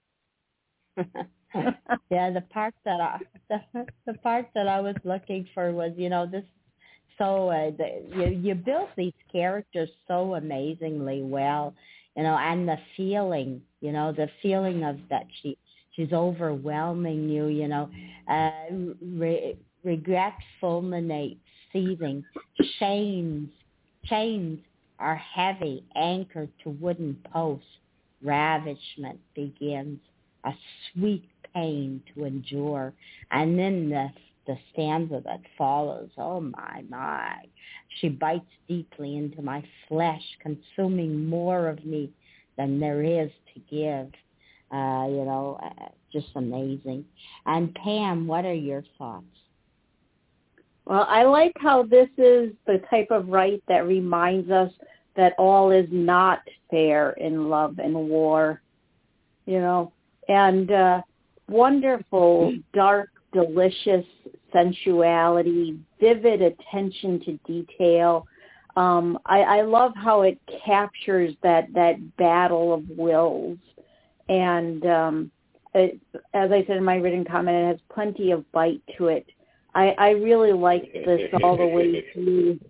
Yeah, the part that I the, the part that I was looking for was, you know, this. So uh, the, you you built these characters so amazingly well, you know, and the feeling, you know, the feeling of that she she's overwhelming you, you know, uh, re, regret fulminates, seething, chains, chains are heavy, anchored to wooden posts, ravishment begins, a sweet pain to endure, and then the the stanza that follows, oh my, my, she bites deeply into my flesh, consuming more of me than there is to give. Uh, you know, uh, just amazing. And Pam, what are your thoughts? Well, I like how this is the type of right that reminds us that all is not fair in love and war, you know, and uh, wonderful, dark, delicious sensuality, vivid attention to detail. Um, I, I love how it captures that, that battle of wills. And um, it, as I said in my written comment, it has plenty of bite to it. I, I really liked this all the way through.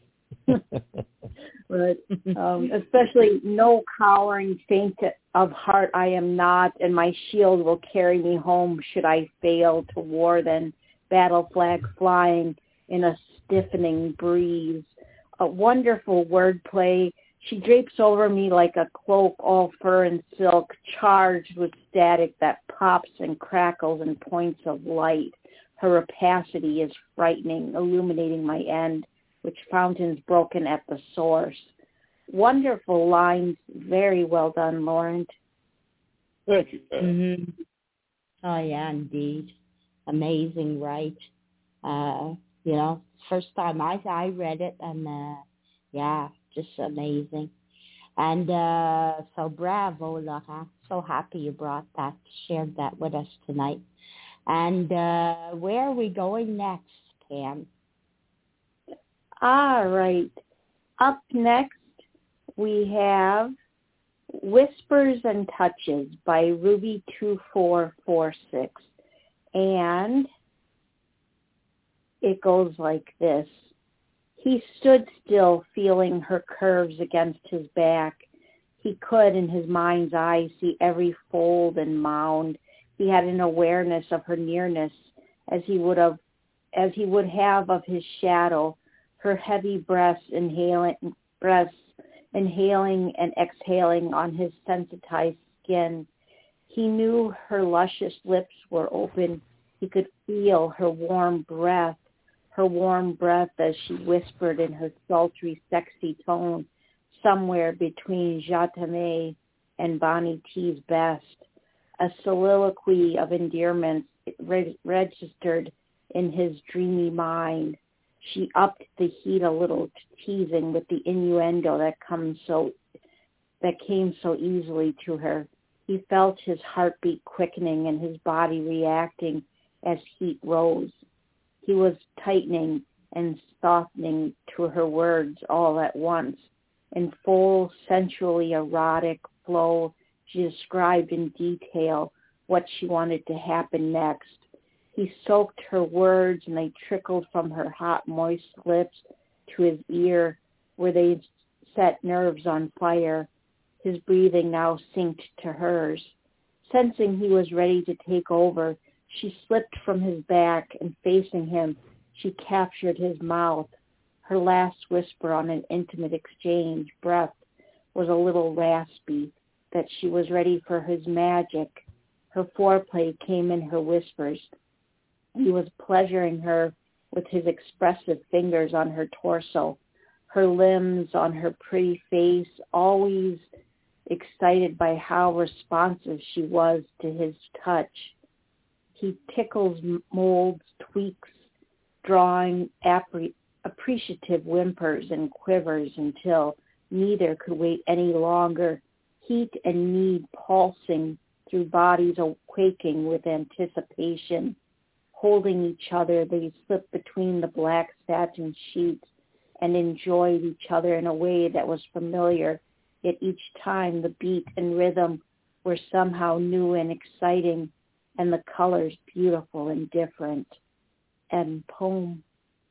But um, especially no cowering, faint of heart I am not, and my shield will carry me home should I fail to war. Then battle flag flying in a stiffening breeze. A wonderful wordplay. She drapes over me like a cloak, all fur and silk, charged with static that pops and crackles and points of light. Her rapacity is frightening, illuminating my end, which fountains broken at the source. Wonderful lines, very well done, Laurent. Thank you, Pam. Mm-hmm. Oh, yeah, indeed. Amazing, right? Uh, you know, first time I I read it, and uh, yeah, just amazing. And uh, so bravo, Laurent. So happy you brought that, shared that with us tonight. And uh, where are we going next, Pam? All right. Up next, we have Whispers and Touches by Ruby two four four six. And it goes like this. He stood still, feeling her curves against his back. He could, in his mind's eye, see every fold and mound. He had an awareness of her nearness, as he would have, as he would have of his shadow. Her heavy breaths inhaling, breaths inhaling and exhaling on his sensitized skin. He knew her luscious lips were open. He could feel her warm breath, her warm breath as she whispered in her sultry, sexy tone, somewhere between Je t'aime and Bonnie T's best, a soliloquy of endearments re- registered in his dreamy mind. She upped the heat a little, teasing with the innuendo that comes so that came so easily to her. He felt his heartbeat quickening and his body reacting as heat rose. He was tightening and softening to her words all at once. In full, sensually erotic flow, she described in detail what she wanted to happen next. He soaked her words, and they trickled from her hot, moist lips to his ear, where they set nerves on fire. His breathing now synced to hers. Sensing he was ready to take over, she slipped from his back, and facing him, she captured his mouth. Her last whisper on an intimate exchange breath was a little raspy, that she was ready for his magic. Her foreplay came in her whispers. He was pleasuring her with his expressive fingers on her torso, her limbs on her pretty face, always excited by how responsive she was to his touch. He tickles, molds, tweaks, drawing appre- appreciative whimpers and quivers until neither could wait any longer, heat and need pulsing through bodies quaking with anticipation. Holding each other, they slipped between the black satin sheets and enjoyed each other in a way that was familiar, yet each time the beat and rhythm were somehow new and exciting, and the colors beautiful and different. And poem.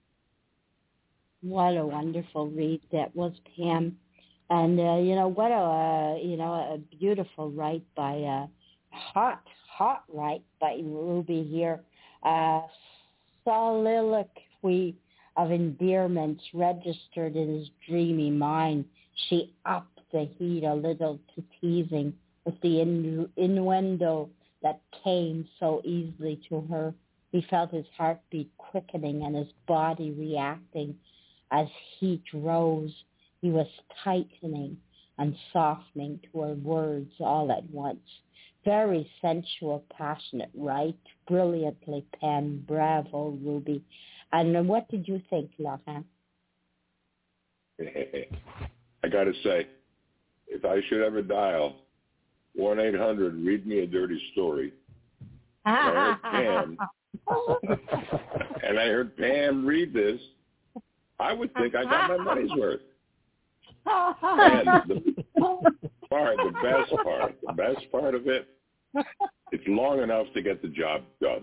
What a wonderful read that was, Pam. And, uh, you know, what a, uh, you know, a beautiful write by, uh, hot, hot write by Ruby here. Uh, soliloquy of endearments registered in his dreamy mind. She upped the heat a little to teasing with the innu- innuendo that came so easily to her. He felt his heartbeat quickening and his body reacting as heat rose. He was tightening and softening to her words all at once. Very sensual, passionate, right? Brilliantly penned. Bravo, Ruby. And what did you think, Laurent? I got to say, if I should ever dial one eight hundred, read me a dirty story, and I heard Pam, and I heard Pam read this, I would think I got my money's worth. And the part, the best part, the best part of it, it's long enough to get the job done.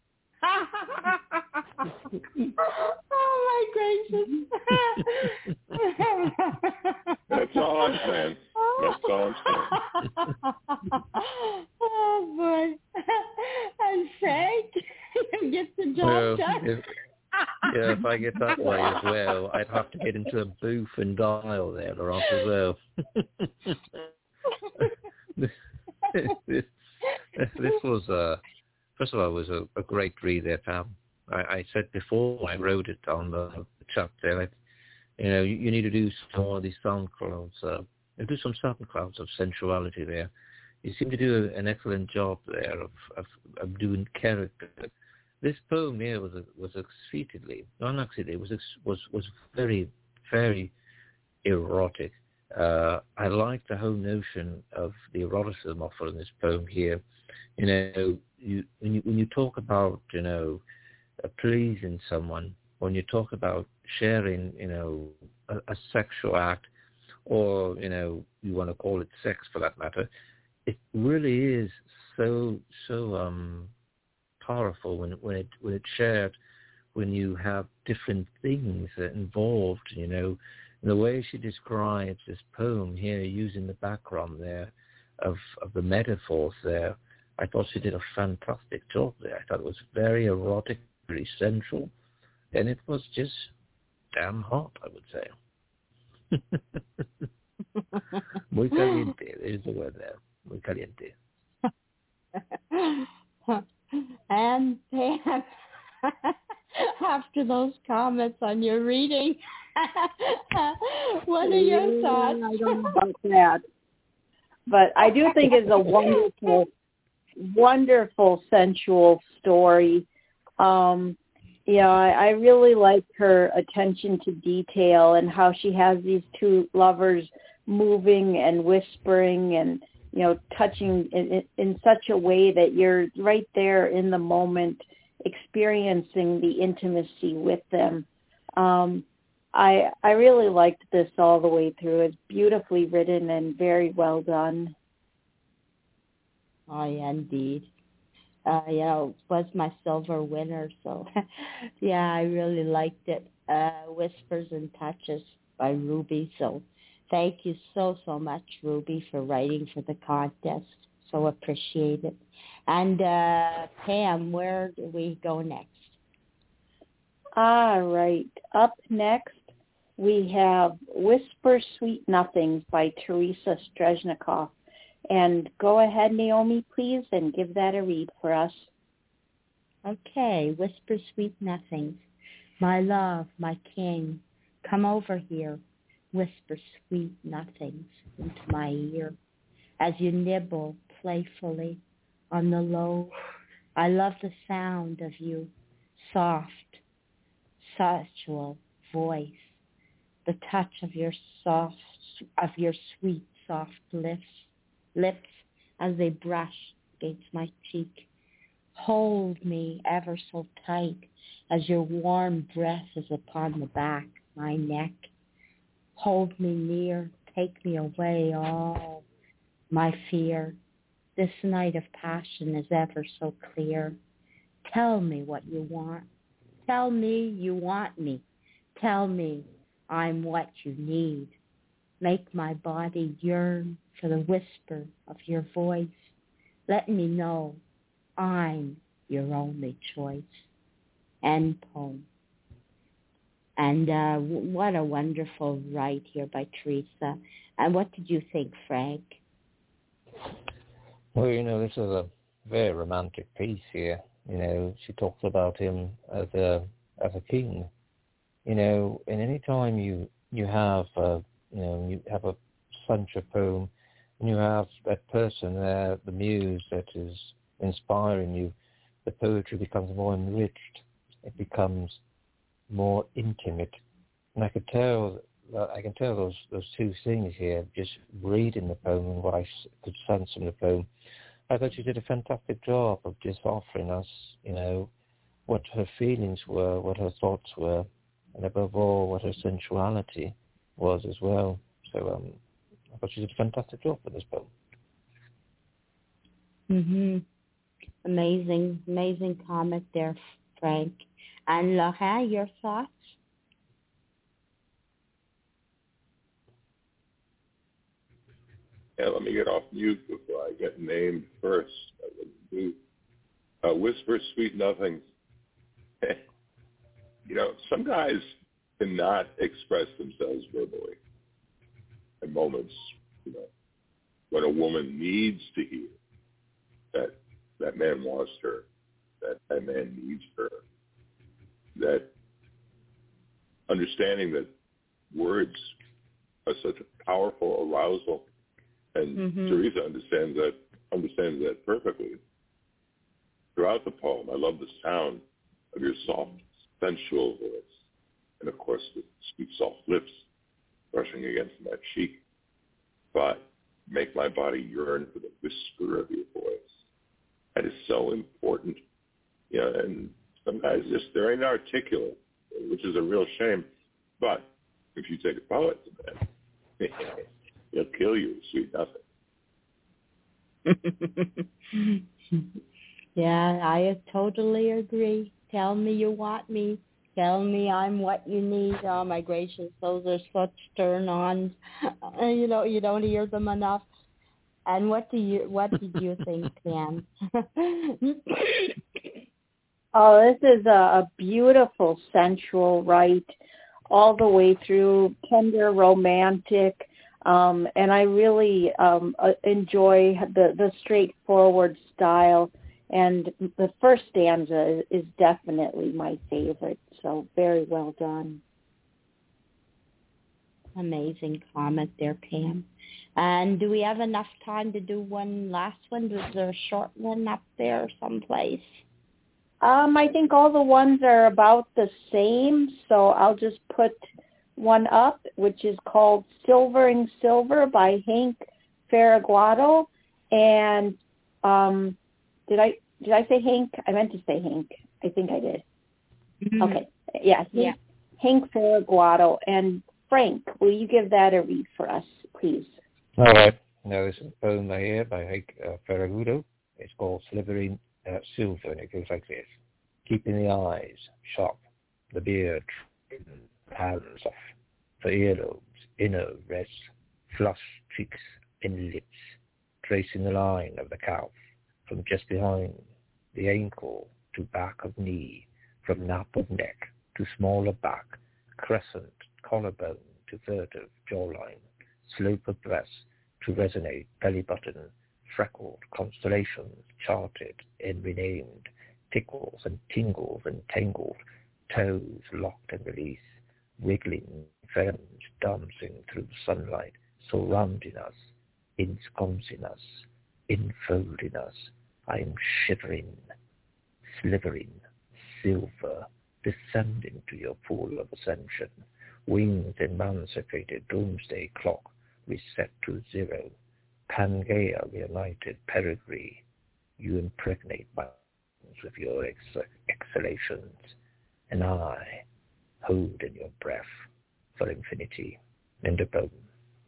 Oh, my gracious. That's all I'm saying. That's all I'm saying. Oh, boy. And Frank, you get the job well, done. If, yeah, if I get that way as well, I'd have to get into a booth and dial there, Laurent, as well. this, this, this was, uh, first of all, it was a, a great read there, Pam. I, I said before I wrote it on the chat there, that, you know, you, you need to do some more of these SoundClouds, uh, do some SoundClouds of sensuality there. You seem to do an excellent job there of, of, of doing character. This poem here was a, was exceedingly, not actually, was was was very, very erotic. Uh, I like the whole notion of the eroticism offered in this poem here. You know, you when you when you talk about, you know, uh, pleasing someone, when you talk about sharing, you know, a, a sexual act, or, you know, you want to call it sex for that matter, it really is so so um. powerful when when it when it's shared, when you have different things involved, you know. And the way she describes this poem here, using the background there of of the metaphors there, I thought she did a fantastic job there. I thought it was very erotic, very sensual, and it was just damn hot, I would say. Muy caliente is the word there. Muy caliente. And Pam, after those comments on your reading, what are your thoughts? I don't know about that. But I do think it's a wonderful, wonderful sensual story. Um, you know, I, I really like her attention to detail and how she has these two lovers moving and whispering and, you know, touching in, in such a way that you're right there in the moment, experiencing the intimacy with them. Um, I I really liked this all the way through. It's beautifully written and very well done. Oh, yeah, indeed. Uh, you know, it was my silver winner, so yeah, I really liked it. Uh, Whispers and Touches by Ruby. So thank you so, so much, Ruby, for writing for the contest. So appreciate it. And uh, Pam, where do we go next? All right. Up next, we have Whisper Sweet Nothings by Teresa Strezhnikoff. And go ahead, Naomi, please, and give that a read for us. Okay. Whisper Sweet Nothings. My love, my king, come over here. Whisper sweet nothings into my ear as you nibble playfully on the low. I love the sound of you, soft, sensual voice, the touch of your soft, of your sweet, soft lips, lips as they brush against my cheek. Hold me ever so tight as your warm breath is upon the back, my neck. Hold me near, take me away, all my fear. This night of passion is ever so clear. Tell me what you want. Tell me you want me. Tell me I'm what you need. Make my body yearn for the whisper of your voice. Let me know I'm your only choice. End poem. And uh, w- what a wonderful write here by Teresa. And what did you think, Frank? Well, you know, this is a very romantic piece here. You know, she talks about him as a as a king. You know, and any time you you have a, you know you have a sensual poem, and you have that person there, the muse that is inspiring you, the poetry becomes more enriched. It becomes more intimate, and I could tell I can tell those those two things here just reading the poem and what I could sense from the poem. I thought she did a fantastic job of just offering us, you know, what her feelings were, what her thoughts were, and above all, what her sensuality was as well. So um, I thought she did a fantastic job with this poem. Mm-hmm. Amazing, amazing comment there, Frank. And Laurent, your thoughts? Yeah, let me get off mute before I get named first. Uh, Whisper Sweet Nothings. You know, some guys cannot express themselves verbally. At moments, you know, when a woman needs to hear that that man wants her, that that man needs her, that understanding that words are such a powerful arousal, and mm-hmm. Teresa understands that understands that perfectly. Throughout the poem, I love the sound of your soft, sensual voice, and of course the sweet, soft lips brushing against my cheek. But make my body yearn for the whisper of your voice. That is so important. You know, and some guys just, they're inarticulate, which is a real shame. But if you take a poet to that, he'll kill you with sweet nothing. Yeah, I totally agree. Tell me you want me. Tell me I'm what you need. Oh, my gracious, those are such turn-ons. Uh, you know, you don't hear them enough. And what do you, what did you think, Pam? Oh, this is a, a beautiful, sensual write, all the way through, tender, romantic, um, and I really um, uh, enjoy the, the straightforward style. And the first stanza is definitely my favorite, so very well done. Amazing comment there, Pam. And do we have enough time to do one last one? Is there a short one up there someplace? Um, I think all the ones are about the same, so I'll just put one up, which is called Silvering Silver by Hank Ferraguato. And um, did I did I say Hank? I meant to say Hank. I think I did. Mm-hmm. Okay. Yeah. Hank, yeah. Hank Ferraguato. And Frank, will you give that a read for us, please? All right. Now, this is a poem I hear by Hank uh, Ferraguato. It's called Slivering uh, Silver, and it goes like this. Keeping the eyes sharp, the beard, hands off, the earlobes, inner rest, flushed cheeks and lips, tracing the line of the calf from just behind the ankle to back of knee, from nape of neck to smaller back, crescent collarbone to furtive jawline, slope of breast to resonate belly button, freckled constellations charted and renamed, tickles and tingles and tangled, toes locked and released, wiggling ferns dancing through the sunlight, surrounding us, ensconcing us, enfolding us. I am shivering, slivering, silver, descending to your pool of ascension, winged emancipated doomsday clock reset to zero, Pangaea reunited perigee, you impregnate my lungs with your ex- exhalations, and I hold in your breath for infinity. End of poem.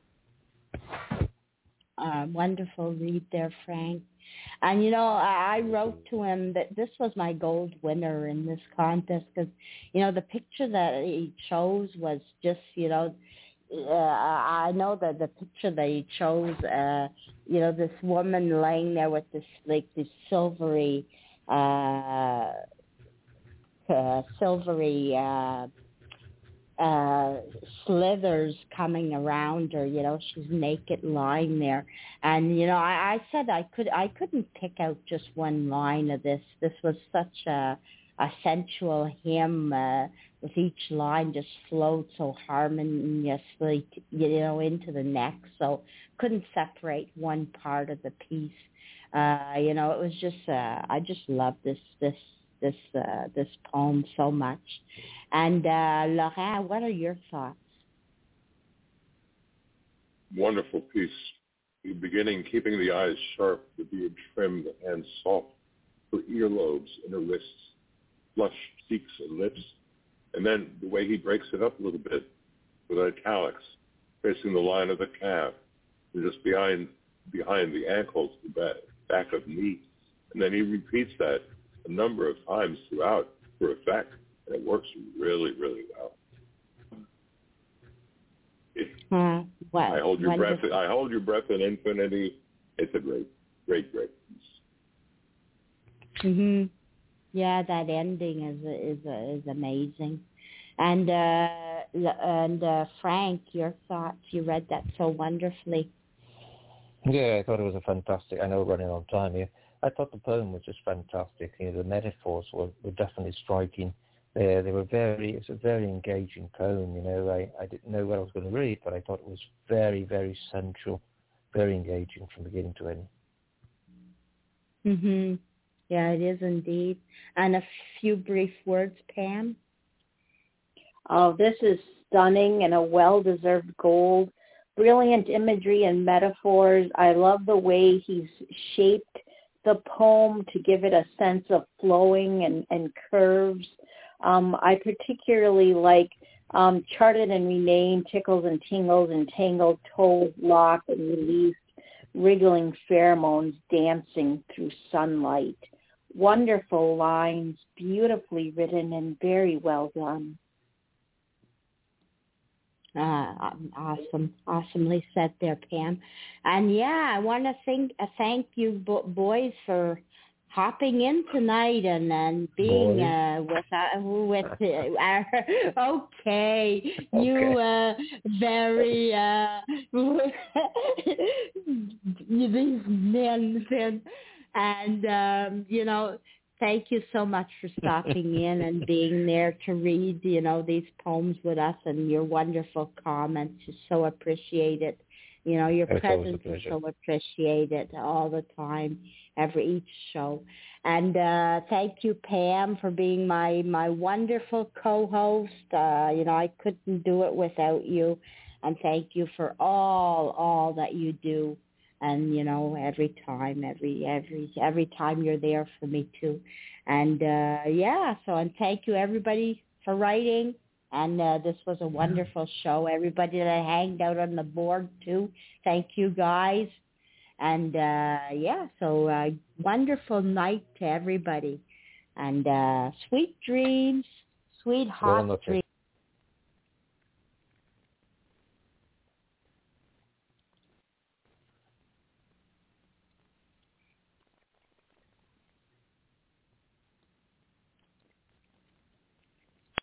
Uh, wonderful read there, Frank. And, you know, I, I wrote to him that this was my gold winner in this contest because, you know, the picture that he chose was just, you know, uh, I know that the picture that he chose, uh, you know, this woman laying there with this, like, this silvery, uh, uh, silvery, uh, uh slithers coming around her, you know, she's naked lying there. And, you know, I, I said I could I couldn't pick out just one line of this. This was such a a sensual hymn, uh, with each line just flowed so harmoniously, you know, into the next. So couldn't separate one part of the piece. Uh, you know, it was just uh I just love this this this uh, this poem so much. And uh, Laurent, what are your thoughts? Wonderful piece. The beginning, keeping the eyes sharp, the beard trim, the hands soft, her earlobes, inner wrists, flushed cheeks and lips. And then the way he breaks it up a little bit with italics, facing the line of the calf, and just behind behind the ankles, the back, back of knee. And then he repeats that a number of times throughout for effect. And it works really, really well. It, uh, wow. I hold your Wonderful. breath. I hold your breath in infinity. It's a great, great, great piece. Mhm. Yeah, that ending is is is amazing. And uh, and uh, Frank, your thoughts? You read that so wonderfully. Yeah, I thought it was a fantastic. I know we're running on time here. I thought the poem was just fantastic. You know, the metaphors were, were definitely striking. They, they were very, it's a very engaging poem, you know. I, I didn't know what I was going to read, but I thought it was very, very sensual, very engaging from beginning to end. Mhm. Yeah, it is indeed. And a few brief words, Pam? Oh, this is stunning and a well-deserved gold. Brilliant imagery and metaphors. I love the way he's shaped the poem to give it a sense of flowing and, and curves. Um, I particularly like um, charted and renamed, tickles and tingles, entangled, toes locked and released, wriggling pheromones dancing through sunlight. Wonderful lines, beautifully written and very well done. Uh, awesome, awesomely said there, Pam. And yeah, I want to thank uh, thank you bo- boys for hopping in tonight and and being uh, with uh, with uh, our, okay, you uh, very uh, these men, men and um, you know. Thank you so much for stopping in and being there to read, you know, these poems with us and your wonderful comments. You so appreciate it. You know, your It's always a presence is pleasure. so appreciated all the time, every each show. And uh, thank you, Pam, for being my, my wonderful co-host. Uh, you know, I couldn't do it without you. And thank you for all, all that you do. And, you know, every time, every, every, every time you're there for me too. And, uh, yeah, so, and thank you, everybody, for writing. And uh, this was a wonderful show. Everybody that hanged out on the board, too. Thank you, guys. And, uh, yeah, so uh, wonderful night to everyody. And uh, sweet dreams, sweet hot Wonderful. dreams.